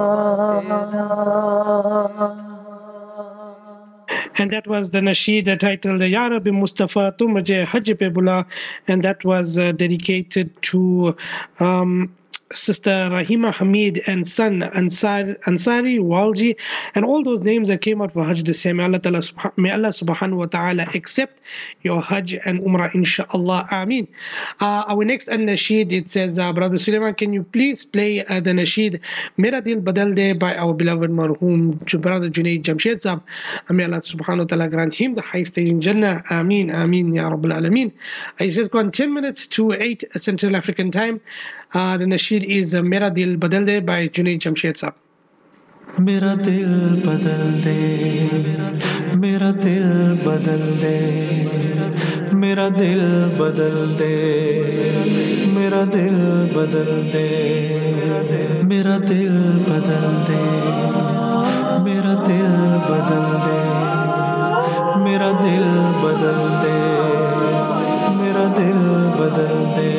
S3: And that was the nasheed titled Ya Rabbi Mustafa Tu Mujhe Hajj Pe Bula, and that was uh, dedicated to um, Sister Rahima Hamid and son Ansar, Ansari Walji, and all those names that came out for Hajj this year. May Allah, Ta'ala, may Allah subhanahu wa ta'ala accept your Hajj and Umrah, inshaAllah. Ameen. Uh, our next nasheed, it says, uh, Brother Sulaiman, can you please play uh, the nasheed Mera Dil Badal De by our beloved marhum Brother Junaid Jamshed Sahab. May Allah subhanahu wa ta'ala grant him the highest stage in Jannah. Ameen. Ameen. Ya Rabbil Alameen. It's just gone ten minutes to eight Central African time. Uh, the nasheed is uh, Mera Dil Badal De by Junaid Jamshed Sahab.
S8: میرا دل بدل دے، میرا دل بدل دے، میرا دل بدل دے، میرا دل بدل دے، میرا دل بدل دے، میرا دل بدل دے، میرا دل بدل دے، میرا دل بدل دے،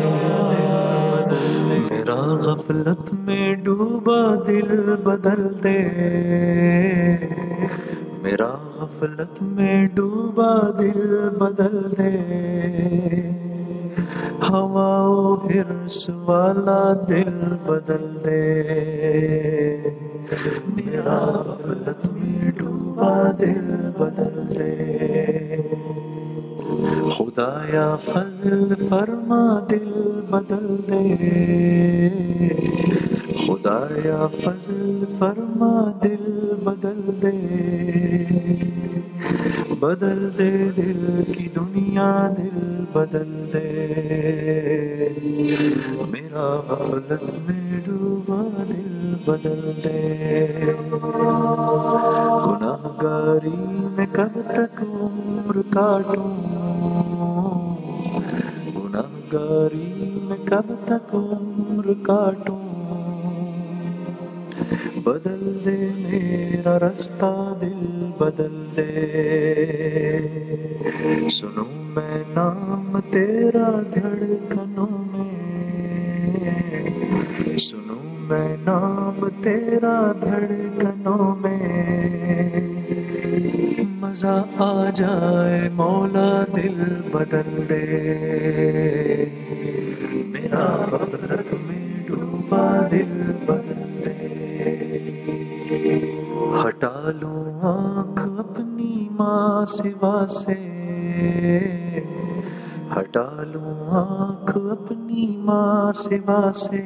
S8: میرا غفلت میں ڈوبا دل بدل دے، میرا غفلت میں ڈوبا دل بدل دے، ہوا و حرص والا دل بدل دے، میرا غفلت میں ڈوبا دل بدل دے خدایا فضل فرما دل بدل دے خدایا فضل فرما دل بدل دے بدل دے دل کی دنیا دل بدل دے میرا غفلت میں ڈوبا دل بدل دے گناہ گاری میں کب تک عمر کاٹوں گناہ گاری میں کب تک عمر کاٹوں بدل دے میرا رستہ دل بدل دے سنوں میں نام تیرا دھڑکنوں میں سنوں میں نام تیرا دھڑکنوں میں مزہ آ جائے مولا دل بدل دے میرا غفلت میں ڈوبا دل بدل دے ہٹا لوں آنکھ اپنی ماں سوا سے ہٹا لوں آنکھ اپنی ماں سوا سے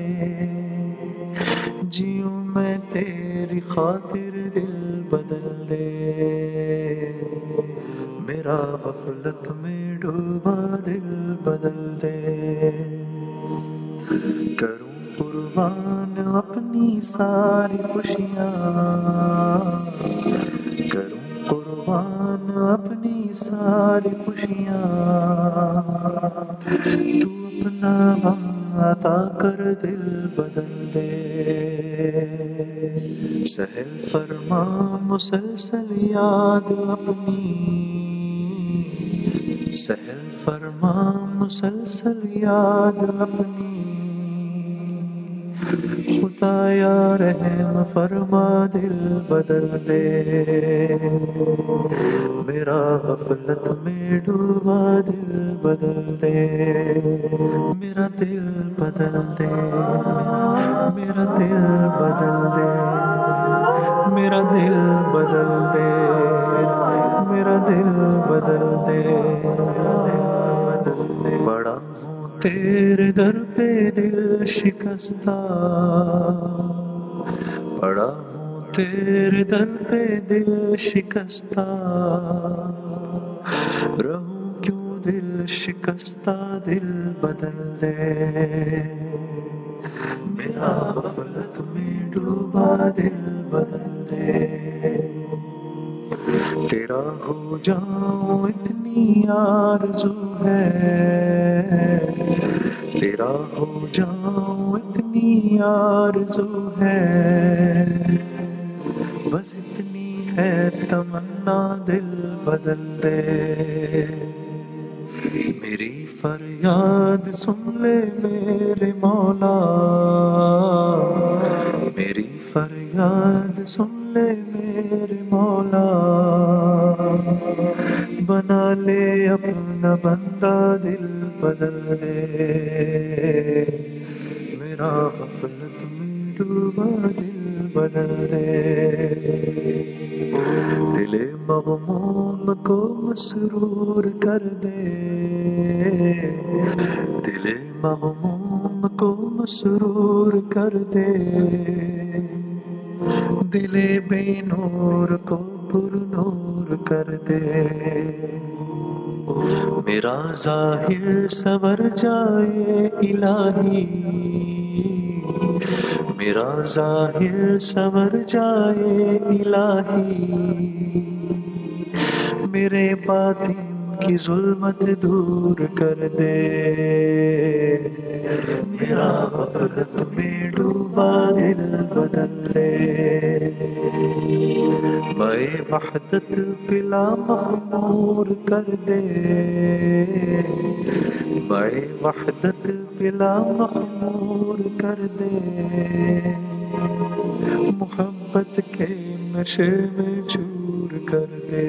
S8: جیوں میں تیری خاطر دل بدل دے میرا غفلت میں ڈوبا دل بدل دے کروں قربان اپنی ساری خوشیاں کروں قربان اپنی ساری خوشیاں تو اپنا غم عطا کر دل بدل دے سہل فرما مسلسل یاد اپنی سہل فرما مسلسل یاد اپنی خدایا رحم فرما دل بدل دے میرا غفلت میں ڈوبا دل بدل دے میرا دل بدل دے میرا دل بدل دے میرا دل بدل دے میرا دل بدل دے بڑا ہوں تیرے در پہ دل شکستہ پڑا ہوں تیرے در پہ دل شکستہ رہوں کیوں دل شکستہ دل بدل دے میرا غفلت میں ڈوبا دل بدل دے تیرا ہو جاؤں اتنی آرزو ہے تیرا ہو جاؤں اتنی آرزو ہے بس اتنی ہے تمنا دل بدل دے میری فریاد سن لے میرے مولا میری فریاد سن لے میرے مولا بنا لے اپنا بندہ دل بدل دے میرا غفلت میں ڈوبا دل بدل دے دل مغموم کو مسرور کر دے دل مغموم کو مسرور کر دے دل بے نور کو پر نور کر دے میرا ظاہر سور جائے الہی میرا ظاہر سور جائے الہی میرے باطن کی ظلمت دور کر دے میرا غفلت میں ڈوبا دل بدل دے میں وحدت پلا مخمور کر دے میں وحدت پلا مخمور کر دے محبت کے نشے میں چور کر دے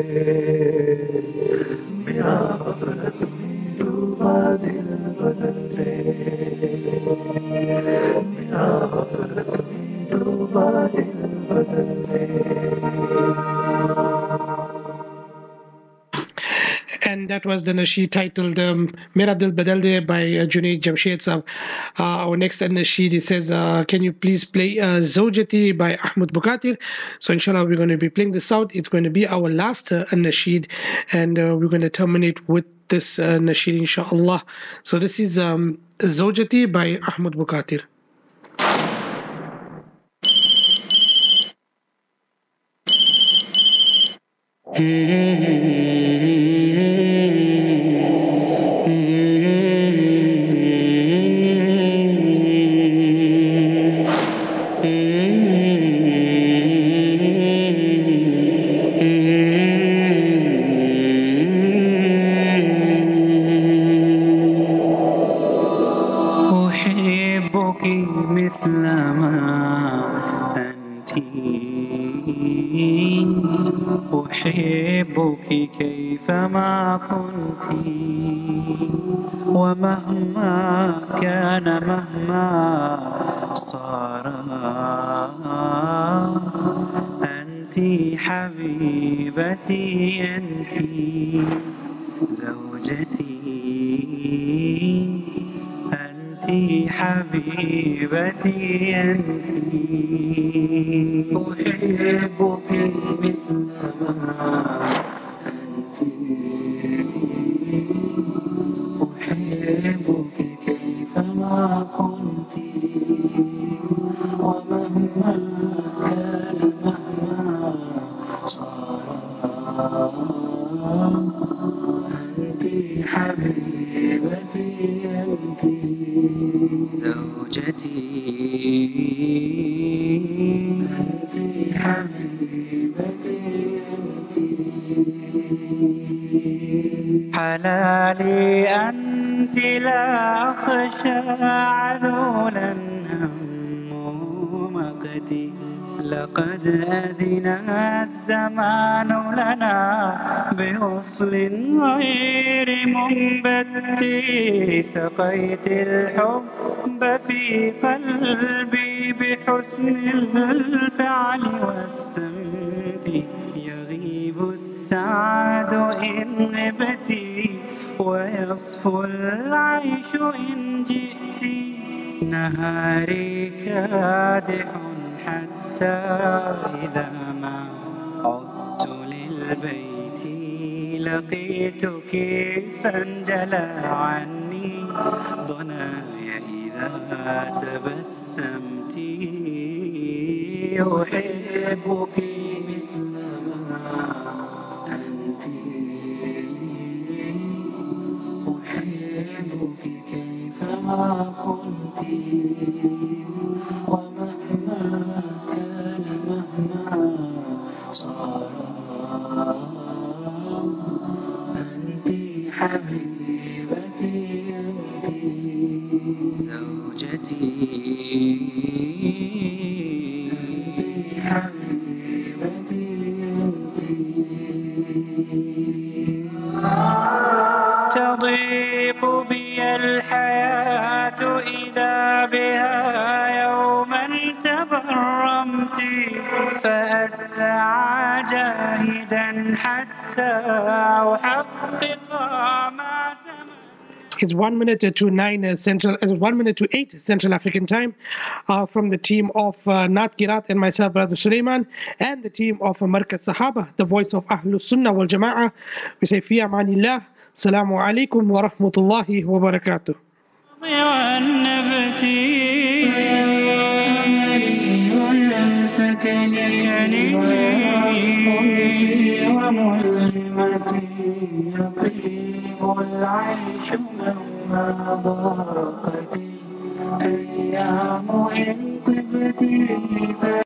S8: میرا غفلت میں ڈوبا دل بدل دے میرا غفلت میں ڈوبا
S3: And that was the nasheed titled um, Mera Dil Badal De by uh, Junaid Jamshed Sahab. Uh, our next nasheed, he says, uh, can you please play uh, Zawjati by Ahmed Bukatir? So inshallah, we're going to be playing this out. It's going to be our last uh, nasheed, and uh, we're going to terminate with this uh, nasheed, inshallah. So this is um, Zawjati by Ahmed Bukatir.
S8: أحبك كيفما كنت ومهما كان مهما صار أنت حبيبتي أنت زوجتي أنت حبيبتي أنت أحبك مثلما أنت أحبك كيفما كنت ومهما كان مهما صار أنت حبيبتي أنت زوجتي أنت حبيبتي أنت حلالي أنت لا أخشى عذولا هم مقتي لقد أذن الزمان لنا بوصل غير منبت سقيت الحب في قلبي بحسن الفعل والسمت يغيب السعد إن غبتي ويصفو العيش إن جئت نهاري كادح حتى إذا ما عدت للبيت لقيتك فانجلى عني ضناي إذا تبسمت أحبك مثلما أنت أحبك كيفما كنت ومهما كان مهما صار أنت حبيبتي أنت زوجتي أنت حبيبتي أنت تضيق بي الحياة إذا بها يوما تبرمت فأسعى جاهدا حتى أحقق ما
S3: It's one minute to nine uh, central, uh, one minute to eight Central African time. Uh, from the team of uh, Naat Kirat and myself, Brother Suleiman, and the team of uh, Markaz Sahaba, the voice of Ahlus Sunnah wal Jama'ah. We say, Fi amanillah, Assalamu alaikum wa rahmatullahi wa barakatuh.
S8: سكني وأنسي وملهمتي يطيب العيش مهما ضاقت الأيام إن طبت